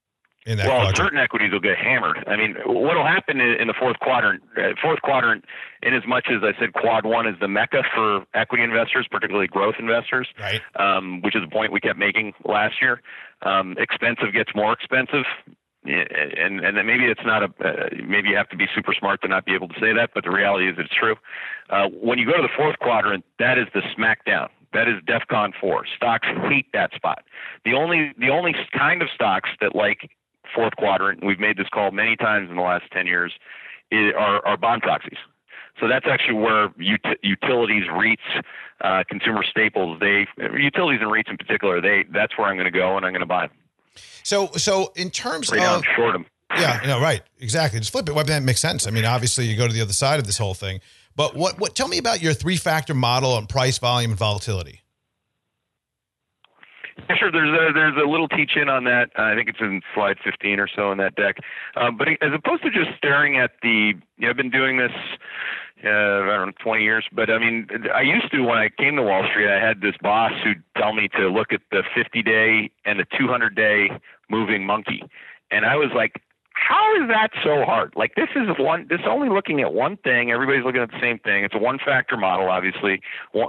Speaker 3: in that
Speaker 4: well,
Speaker 3: quadrant?
Speaker 4: Certain equities will get hammered. I mean, what will happen in the fourth quadrant, in as much as I said quad one is the mecca for equity investors, particularly growth investors,
Speaker 3: Right.
Speaker 4: Which is a point we kept making last year. Expensive gets more expensive. And then maybe it's not maybe you have to be super smart to not be able to say that, but the reality is it's true. When you go to the fourth quadrant, that is the smackdown. That is DEFCON 4. Stocks hate that spot. The only kind of stocks that like fourth quadrant, and we've made this call many times in the last 10 years, are bond proxies. So that's actually where utilities, REITs, consumer staples, utilities and REITs in particular, that's where I'm going to go and I'm going to buy them.
Speaker 3: So in terms
Speaker 4: right
Speaker 3: of
Speaker 4: now, short them.
Speaker 3: Yeah, no, right, exactly. Just flip it. Well, that makes sense. I mean, obviously, you go to the other side of this whole thing. But what? Tell me about your 3-factor model on price, volume, and volatility.
Speaker 4: Yeah, sure. There's a little teach-in on that. I think it's in slide 15 or so in that deck. But as opposed to just staring at I've been doing this, I don't know, 20 years. But I mean, I used to, when I came to Wall Street, I had this boss who'd tell me to look at the 50-day and the 200-day moving monkey. And I was like, how is that so hard? Like, this is only looking at one thing. Everybody's looking at the same thing. It's a 1-factor model, obviously,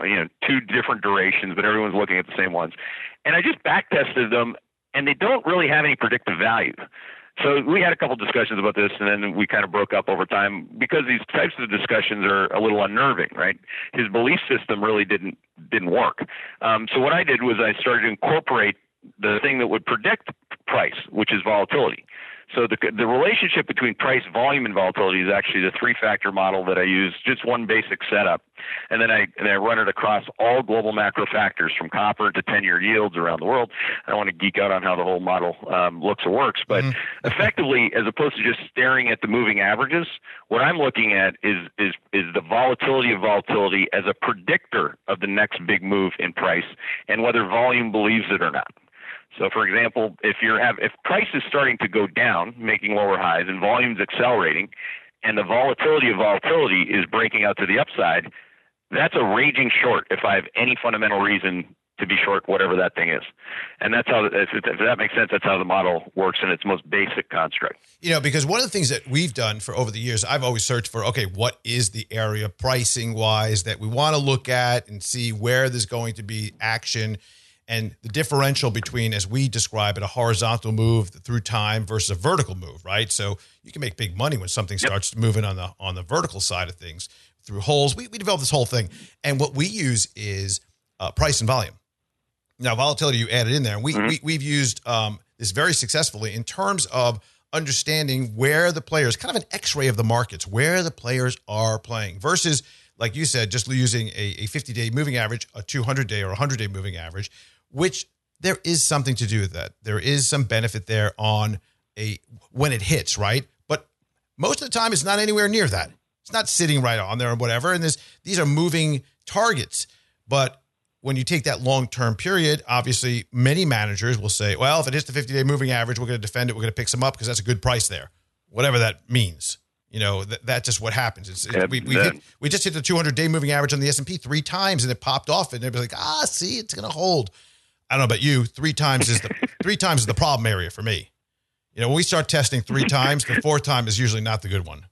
Speaker 4: 2 different durations, but everyone's looking at the same ones. And I just back tested them, and they don't really have any predictive value. So we had a couple discussions about this, and then we kind of broke up over time because these types of discussions are a little unnerving, right? His belief system really didn't work. So what I did was I started to incorporate the thing that would predict price, which is volatility. So the relationship between price, volume, and volatility is actually the 3-factor model that I use, just one basic setup. And then I run it across all global macro factors from copper to 10-year yields around the world. I don't want to geek out on how the whole model looks or works, but effectively, as opposed to just staring at the moving averages, what I'm looking at is the volatility of volatility as a predictor of the next big move in price and whether volume believes it or not. So, for example, if price is starting to go down, making lower highs, and volume's accelerating, and the volatility of volatility is breaking out to the upside, that's a raging short if I have any fundamental reason to be short whatever that thing is. And that's how, if that makes sense, that's how the model works in its most basic construct.
Speaker 3: Because one of the things that we've done for over the years, I've always searched for, okay, what is the area pricing-wise that we want to look at and see where there's going to be action. And the differential between, as we describe it, a horizontal move through time versus a vertical move, right? So you can make big money when something starts moving on the vertical side of things through holes. We developed this whole thing. And what we use is price and volume. Now, volatility you added in there. And we've used this very successfully in terms of understanding where the players, kind of an x-ray of the markets, where the players are playing versus, like you said, just using a 50-day moving average, a 200-day or 100-day moving average, which there is something to do with that. There is some benefit there on when it hits, right? But most of the time, it's not anywhere near that. It's not sitting right on there or whatever. And these are moving targets. But when you take that long-term period, obviously, many managers will say, well, if it hits the 50-day moving average, we're going to defend it. We're going to pick some up because that's a good price there, whatever that means. That's just what happens. We just hit the 200-day moving average on the S&P 3 times, and it popped off, and it was like, see, it's going to hold. I don't know about you. 3 times is the problem area for me. When we start testing 3 times, the 4th time is usually not the good one.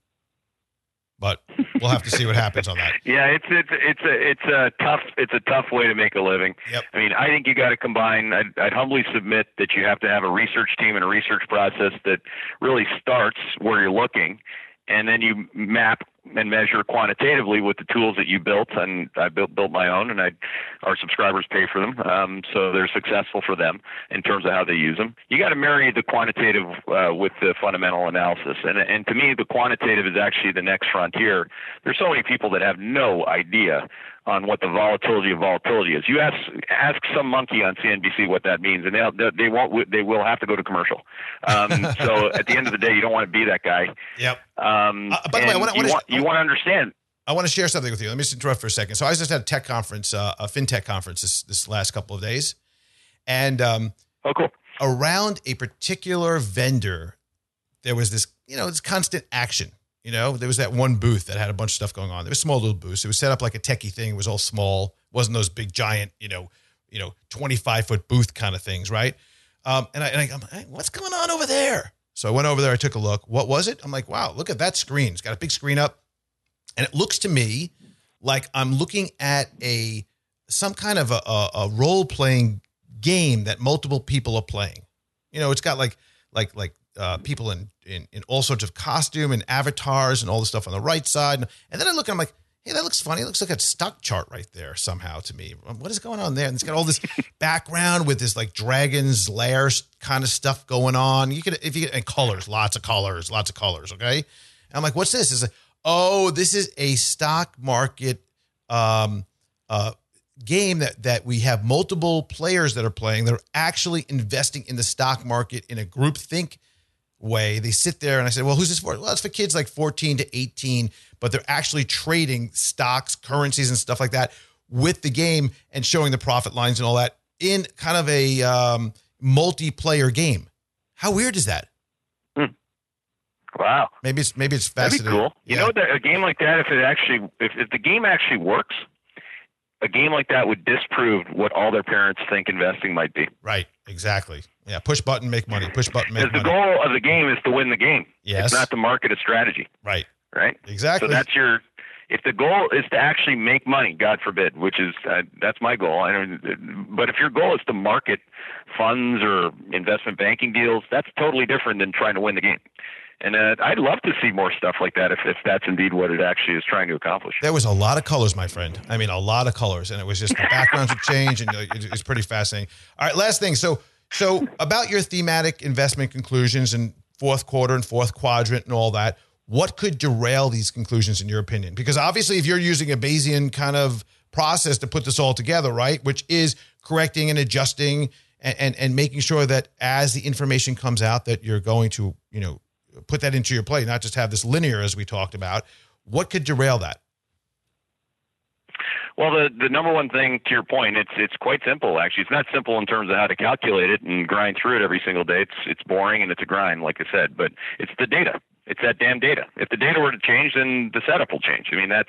Speaker 3: But we'll have to see what happens on that.
Speaker 4: Yeah, it's a tough way to make a living.
Speaker 3: Yep.
Speaker 4: I mean, I think you got to combine. I'd humbly submit that you have to have a research team and a research process that really starts where you're looking. And then you map and measure quantitatively with the tools that you built, and I built my own, and our subscribers pay for them, so they're successful for them in terms of how they use them. You got to marry the quantitative with the fundamental analysis, and to me, the quantitative is actually the next frontier. There's so many people that have no idea on what the volatility of volatility is. You ask some monkey on CNBC what that means, and they will have to go to commercial. So at the end of the day, you don't want to be that guy.
Speaker 3: Yep.
Speaker 4: By the way, you want to understand.
Speaker 3: I want to share something with you. Let me just interrupt for a second. So I just had a tech conference, a fintech conference this last couple of days, and
Speaker 4: cool.
Speaker 3: Around a particular vendor, there was this constant action. There was that one booth that had a bunch of stuff going on. There was small little booths. It was set up like a techie thing. It was all small. It wasn't those big giant, 25-foot booth kind of things, right? And I'm like, what's going on over there? So I went over there. I took a look. What was it? I'm like, wow, look at that screen. It's got a big screen up. And it looks to me like I'm looking at some kind of a role-playing game that multiple people are playing. You know, it's got like people in all sorts of costume and avatars and all the stuff on the right side. And then I look and I'm like, hey, that looks funny. It looks like a stock chart right there somehow to me. What is going on there? And it's got all this background with this like dragon's lair kind of stuff going on. And colors, lots of colors. Okay. And I'm like, what's this? It's like, oh, this is a stock market game that we have multiple players that are playing. They're actually investing in the stock market in a groupthink way. They sit there and I said, well, who's this for? Well, it's for kids like 14 to 18, but they're actually trading stocks, currencies, and stuff like that with the game and showing the profit lines and all that in kind of a multiplayer game. How weird is that?
Speaker 4: Wow.
Speaker 3: Maybe it's fascinating.
Speaker 4: That'd be cool.
Speaker 3: Yeah.
Speaker 4: You know, a game like that, if the game actually works, a game like that would disprove what all their parents think investing might be.
Speaker 3: Right. Exactly. Yeah. Push button, make money. Push button, make money.
Speaker 4: The goal of the game is to win the game.
Speaker 3: Yes.
Speaker 4: It's not to market a strategy.
Speaker 3: Right.
Speaker 4: Right.
Speaker 3: Exactly.
Speaker 4: So if the goal is to actually make money, God forbid, which is, that's my goal. But if your goal is to market funds or investment banking deals, that's totally different than trying to win the game. And I'd love to see more stuff like that if that's indeed what it actually is trying to accomplish.
Speaker 3: There was a lot of colors, my friend. I mean, a lot of colors. And it was just the backgrounds would change, and it's pretty fascinating. All right, last thing. So about your thematic investment conclusions in fourth quarter and fourth quadrant and all that, what could derail these conclusions in your opinion? Because obviously if you're using a Bayesian kind of process to put this all together, right, which is correcting and adjusting and making sure that as the information comes out that you're going to, put that into your play, not just have this linear as we talked about. What could derail that?
Speaker 4: Well, the number one thing, to your point, it's quite simple, actually. It's not simple in terms of how to calculate it and grind through it every single day. It's boring and it's a grind, like I said, but it's the data. It's that damn data. If the data were to change, then the setup will change. I mean, that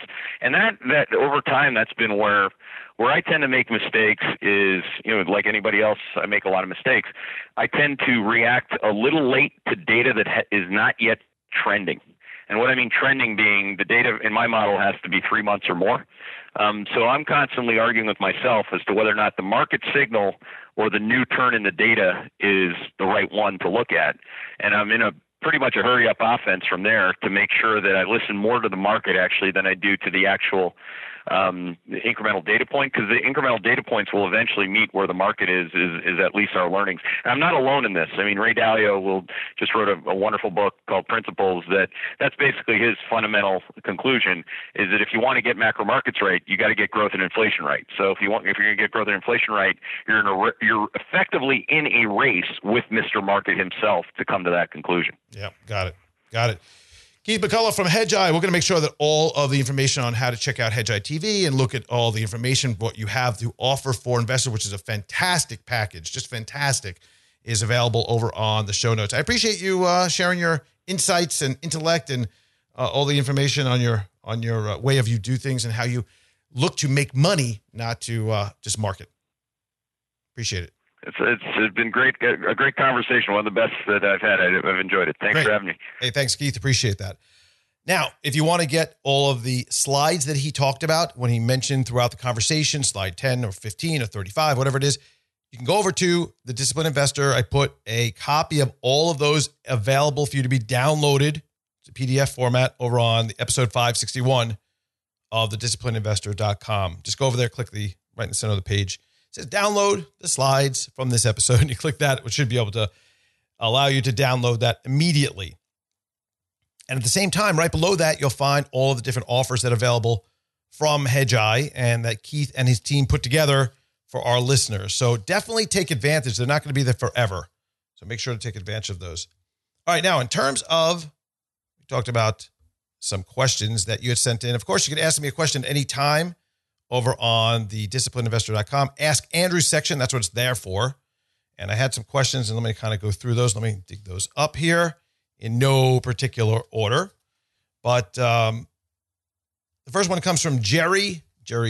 Speaker 4: over time, that's been where I tend to make mistakes is, like anybody else, I make a lot of mistakes. I tend to react a little late to data that is not yet trending. And what I mean trending being the data in my model has to be 3 months or more. So I'm constantly arguing with myself as to whether or not the market signal or the new turn in the data is the right one to look at. And I'm in pretty much a hurry up offense from there to make sure that I listen more to the market actually than I do to the actual incremental data point, because the incremental data points will eventually meet where the market is at least our learnings. And I'm not alone in this. I mean, Ray Dalio just wrote a wonderful book called Principles that's basically his fundamental conclusion is that if you want to get macro markets right, you got to get growth and inflation right. So if you're going to get growth and inflation right, you're effectively in a race with Mr. Market himself to come to that conclusion.
Speaker 3: Yeah, got it. Keith McCullough from Hedgeye. We're going to make sure that all of the information on how to check out Hedgeye TV and look at all the information, what you have to offer for investors, which is a fantastic package, just fantastic, is available over on the show notes. I appreciate you sharing your insights and intellect and all the information on your way of you do things and how you look to make money, not to just market. Appreciate it.
Speaker 4: It's been a great conversation. One of the best that I've had. I've enjoyed it. Thanks for having me.
Speaker 3: Hey, thanks, Keith. Appreciate that. Now, if you want to get all of the slides that he talked about when he mentioned throughout the conversation, slide 10 or 15 or 35, whatever it is, you can go over to The Disciplined Investor. I put a copy of all of those available for you to be downloaded. It's a PDF format over on the episode 561 of thedisciplinedinvestor.com. Just go over there, click right in the center of the page. It says download the slides from this episode, and you click that, which should be able to allow you to download that immediately. And at the same time, right below that, you'll find all of the different offers that are available from Hedgeye and that Keith and his team put together for our listeners. So definitely take advantage. They're not going to be there forever. So make sure to take advantage of those. All right. Now, in terms of, we talked about some questions that you had sent in. Of course, you can ask me a question at any time over on the disciplinedinvestor.com. Ask Andrew section. That's what it's there for. And I had some questions, and let me kind of go through those. Let me dig those up here in no particular order. But the first one comes from Jerry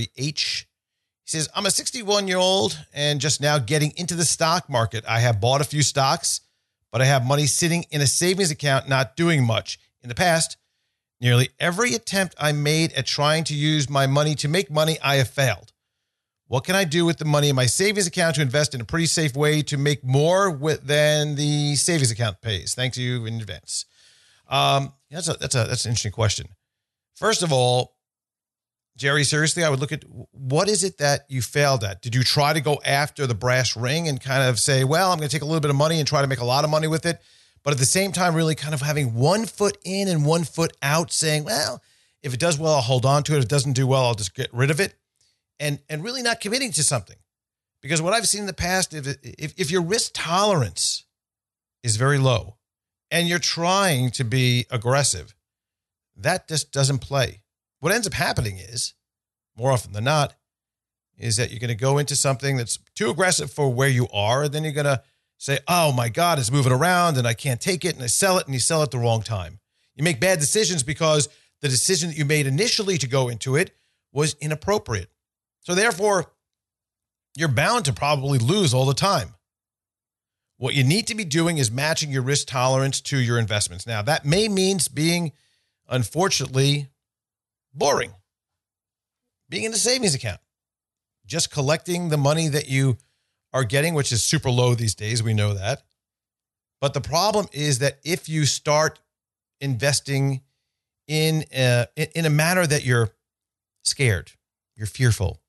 Speaker 3: H. He says, I'm a 61-year-old and just now getting into the stock market. I have bought a few stocks, but I have money sitting in a savings account not doing much. In the past, nearly every attempt I made at trying to use my money to make money, I have failed. What can I do with the money in my savings account to invest in a pretty safe way to make more than the savings account pays? Thank you in advance. That's an interesting question. First of all, Jerry, seriously, I would look at what is it that you failed at? Did you try to go after the brass ring and kind of say, well, I'm going to take a little bit of money and try to make a lot of money with it, but at the same time, really kind of having one foot in and one foot out, saying, well, if it does well, I'll hold on to it. If it doesn't do well, I'll just get rid of it, and really not committing to something. Because what I've seen in the past, if your risk tolerance is very low and you're trying to be aggressive, that just doesn't play. What ends up happening is, more often than not, is that you're going to go into something that's too aggressive for where you are, and then you're going to say, oh my God, it's moving around and I can't take it, and I sell it, and you sell at the wrong time. You make bad decisions because the decision that you made initially to go into it was inappropriate. So therefore, you're bound to probably lose all the time. What you need to be doing is matching your risk tolerance to your investments. Now, that may mean being, unfortunately, boring. Being in a savings account. Just collecting the money that you are getting, which is super low these days. We know that. But the problem is that if you start investing in a manner that you're scared, you're fearful,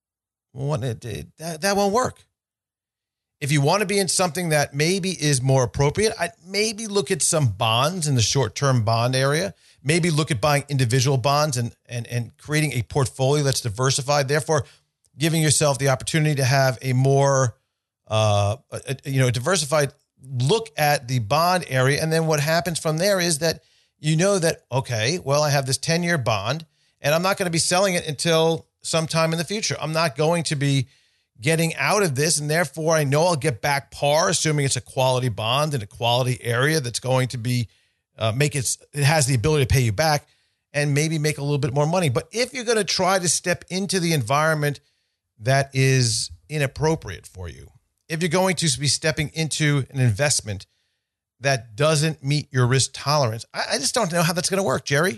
Speaker 3: that won't work. If you want to be in something that maybe is more appropriate, I'd maybe look at some bonds in the short-term bond area. Maybe look at buying individual bonds and creating a portfolio that's diversified. Therefore, giving yourself the opportunity to have a more diversified look at the bond area. And then what happens from there is that you know that, okay, well, I have this 10-year bond, and I'm not going to be selling it until sometime in the future. I'm not going to be getting out of this, and therefore I know I'll get back par, assuming it's a quality bond in a quality area that's going to be it has the ability to pay you back and maybe make a little bit more money. But if you're going to try to step into the environment that is inappropriate for you, if you're going to be stepping into an investment that doesn't meet your risk tolerance, I just don't know how that's going to work, Jerry.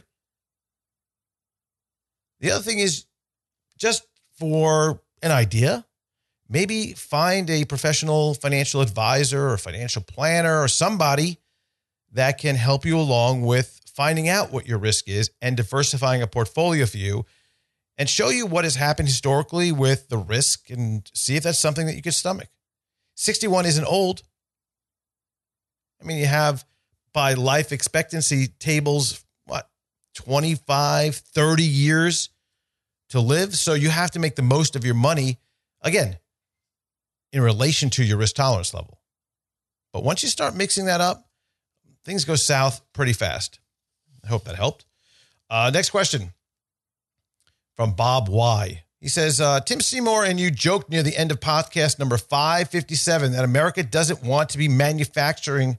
Speaker 3: The other thing is, just for an idea, maybe find a professional financial advisor or financial planner or somebody that can help you along with finding out what your risk is and diversifying a portfolio for you, and show you what has happened historically with the risk and see if that's something that you could stomach. 61 isn't old. I mean, you have by life expectancy tables, 25, 30 years to live. So you have to make the most of your money, again, in relation to your risk tolerance level. But once you start mixing that up, things go south pretty fast. I hope that helped. Next question from Bob Y. He says, Tim Seymour and you joked near the end of podcast number 557 that America doesn't want to be a manufacturing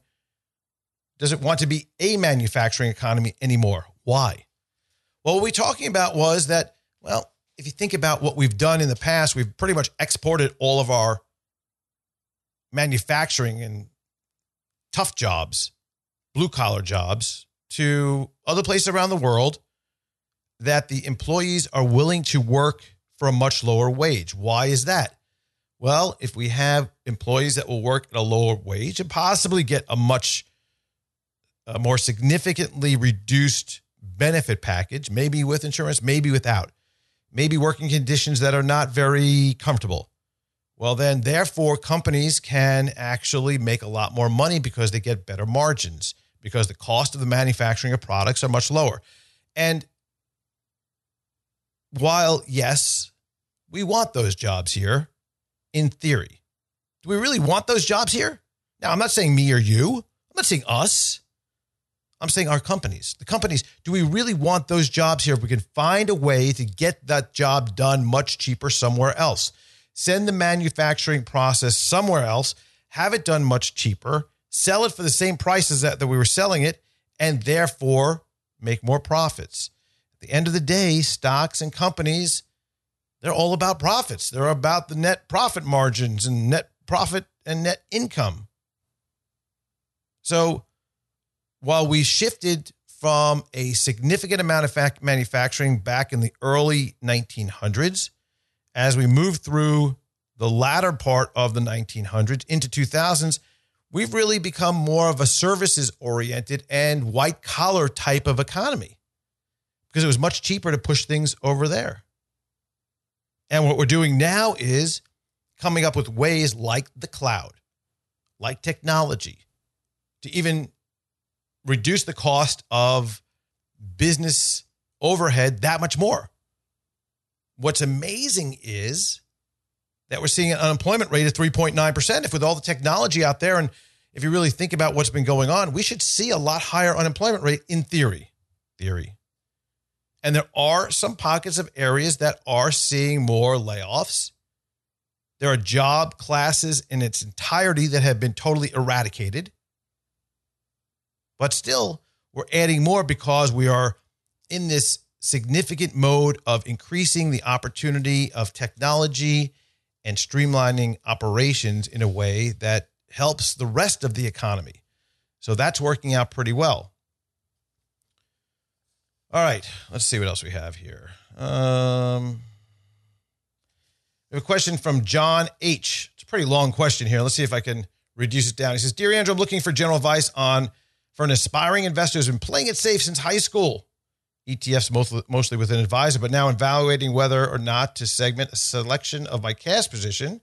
Speaker 3: economy anymore. Why? Well, what we're talking about was that, well, if you think about what we've done in the past, we've pretty much exported all of our manufacturing and tough jobs, blue-collar jobs, to other places around the world that the employees are willing to work for a much lower wage. Why is that? Well, if we have employees that will work at a lower wage and possibly get a much more significantly reduced benefit package, maybe with insurance, maybe without, maybe working conditions that are not very comfortable, well, then, therefore, companies can actually make a lot more money because they get better margins, because the cost of the manufacturing of products are much lower. And while, yes, we want those jobs here, in theory, do we really want those jobs here? Now, I'm not saying me or you. I'm not saying us. I'm saying our companies. The companies, do we really want those jobs here if we can find a way to get that job done much cheaper somewhere else? Send the manufacturing process somewhere else, have it done much cheaper, sell it for the same prices that we were selling it, and therefore make more profits. At the end of the day, stocks and companies, they're all about profits. They're about the net profit margins and net profit and net income. So while we shifted from a significant amount of manufacturing back in the early 1900s, as we moved through the latter part of the 1900s into 2000s, we've really become more of a services-oriented and white-collar type of economy because it was much cheaper to push things over there. And what we're doing now is coming up with ways like the cloud, like technology, to even reduce the cost of business overhead that much more. What's amazing is that we're seeing an unemployment rate of 3.9%. If with all the technology out there, and if you really think about what's been going on, we should see a lot higher unemployment rate in theory. And there are some pockets of areas that are seeing more layoffs. There are job classes in its entirety that have been totally eradicated. But still, we're adding more because we are in this significant mode of increasing the opportunity of technology and streamlining operations in a way that helps the rest of the economy. So that's working out pretty well. All right, let's see what else we have here. We have a question from John H. It's a pretty long question here. Let's see if I can reduce it down. He says, Dear Andrew, I'm looking for general advice for an aspiring investor who's been playing it safe since high school. ETFs mostly with an advisor, but now evaluating whether or not to segment a selection of my cash position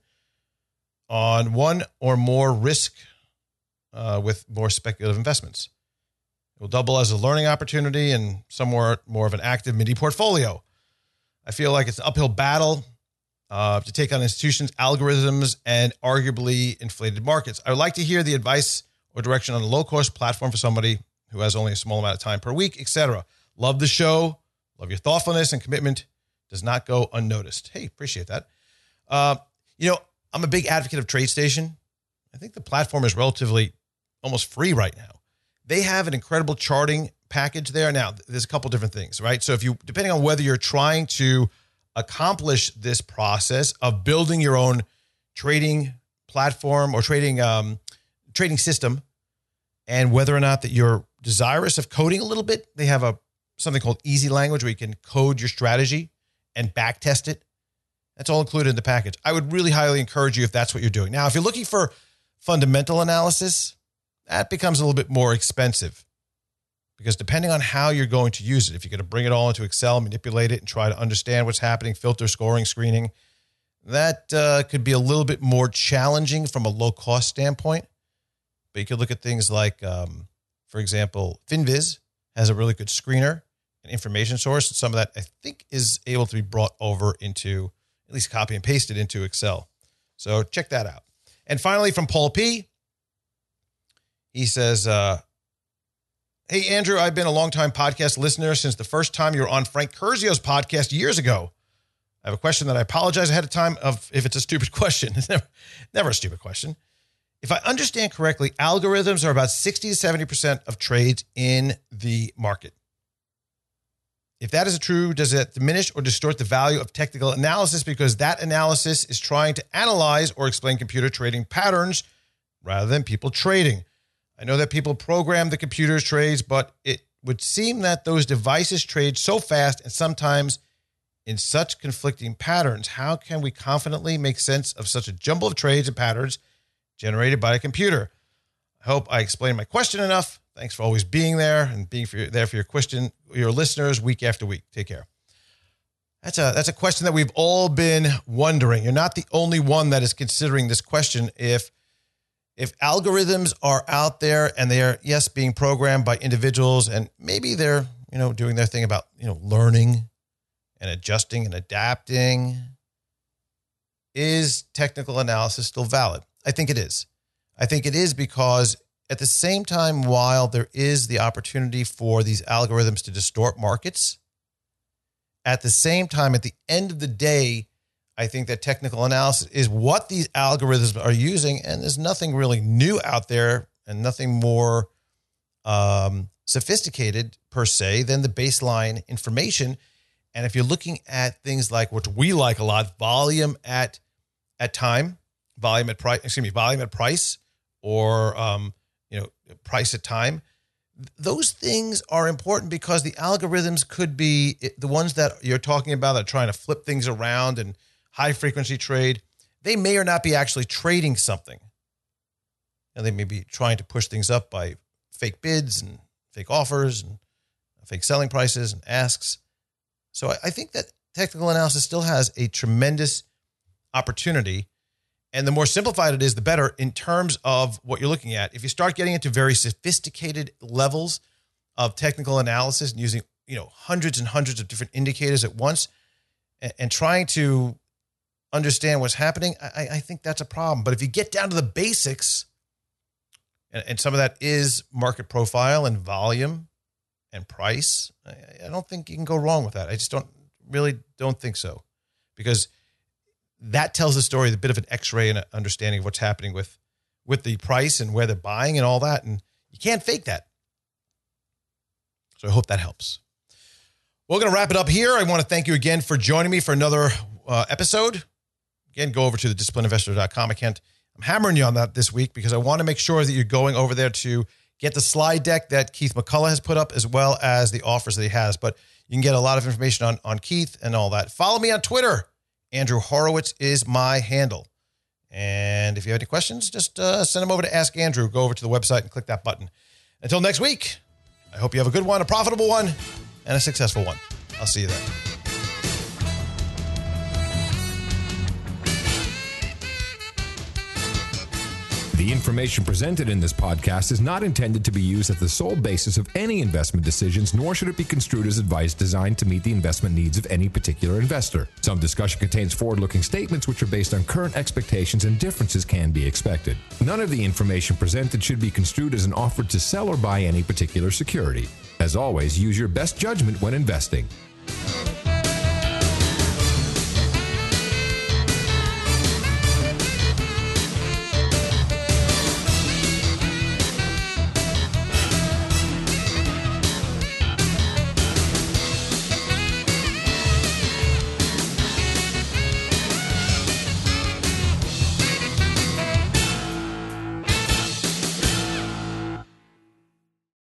Speaker 3: on one or more risk with more speculative investments. It will double as a learning opportunity and somewhat more of an active mini portfolio. I feel like it's an uphill battle to take on institutions, algorithms, and arguably inflated markets. I would like to hear the advice or direction on a low-cost platform for somebody who has only a small amount of time per week, etc. Love the show. Love your thoughtfulness and commitment. Does not go unnoticed. Hey, appreciate that. I'm a big advocate of TradeStation. I think the platform is relatively almost free right now. They have an incredible charting package there. Now, there's a couple different things, right? So depending on whether you're trying to accomplish this process of building your own trading platform or trading system, and whether or not that you're desirous of coding a little bit, they have something called Easy Language where you can code your strategy and back test it. That's all included in the package. I would really highly encourage you if that's what you're doing. Now, if you're looking for fundamental analysis, that becomes a little bit more expensive because depending on how you're going to use it, if you're going to bring it all into Excel, manipulate it, and try to understand what's happening, filter, scoring, screening, that could be a little bit more challenging from a low-cost standpoint. But you could look at things like, for example, FinViz has a really good screener and information source. And some of that, I think, is able to be brought over into, at least copy and pasted into Excel. So check that out. And finally, from Paul P., he says, hey, Andrew, I've been a longtime podcast listener since the first time you were on Frank Curzio's podcast years ago. I have a question that I apologize ahead of time if it's a stupid question. It's never a stupid question. If I understand correctly, algorithms are about 60 to 70% of trades in the market. If that is true, does it diminish or distort the value of technical analysis because that analysis is trying to analyze or explain computer trading patterns rather than people trading? I know that people program the computer's trades, but it would seem that those devices trade so fast and sometimes in such conflicting patterns. How can we confidently make sense of such a jumble of trades and patterns generated by a computer? I hope I explained my question enough. Thanks for always being there and being there for your listeners week after week. Take care. That's a question that we've all been wondering. You're not the only one that is considering this question. If algorithms are out there and they are, yes, being programmed by individuals and maybe they're, doing their thing about, learning and adjusting and adapting, is technical analysis still valid? I think it is. I think it is because at the same time, while there is the opportunity for these algorithms to distort markets, at the same time, at the end of the day, I think that technical analysis is what these algorithms are using, and there's nothing really new out there and nothing more sophisticated per se than the baseline information. And if you're looking at things like, which we like a lot, volume at price, or price at time. Those things are important because the algorithms could be the ones that you're talking about that are trying to flip things around and high frequency trade. They may or not be actually trading something. And they may be trying to push things up by fake bids and fake offers and fake selling prices and asks. So I think that technical analysis still has a tremendous opportunity. And the more simplified it is, the better in terms of what you're looking at. If you start getting into very sophisticated levels of technical analysis and using, hundreds and hundreds of different indicators at once and trying to understand what's happening, I think that's a problem. But if you get down to the basics, and some of that is market profile and volume and price, I don't think you can go wrong with that. I just don't think so, because that tells the story, a bit of an x-ray and an understanding of what's happening with the price and where they're buying and all that. And you can't fake that. So I hope that helps. We're going to wrap it up here. I want to thank you again for joining me for another episode. Again, go over to thedisciplinedinvestor.com. I'm hammering you on that this week because I want to make sure that you're going over there to get the slide deck that Keith McCullough has put up, as well as the offers that he has. But you can get a lot of information on Keith and all that. Follow me on Twitter. Andrew Horowitz is my handle. And if you have any questions, just send them over to Ask Andrew. Go over to the website and click that button. Until next week, I hope you have a good one, a profitable one, and a successful one. I'll see you then.
Speaker 5: The information presented in this podcast is not intended to be used as the sole basis of any investment decisions, nor should it be construed as advice designed to meet the investment needs of any particular investor. Some discussion contains forward-looking statements which are based on current expectations, and differences can be expected. None of the information presented should be construed as an offer to sell or buy any particular security. As always, use your best judgment when investing.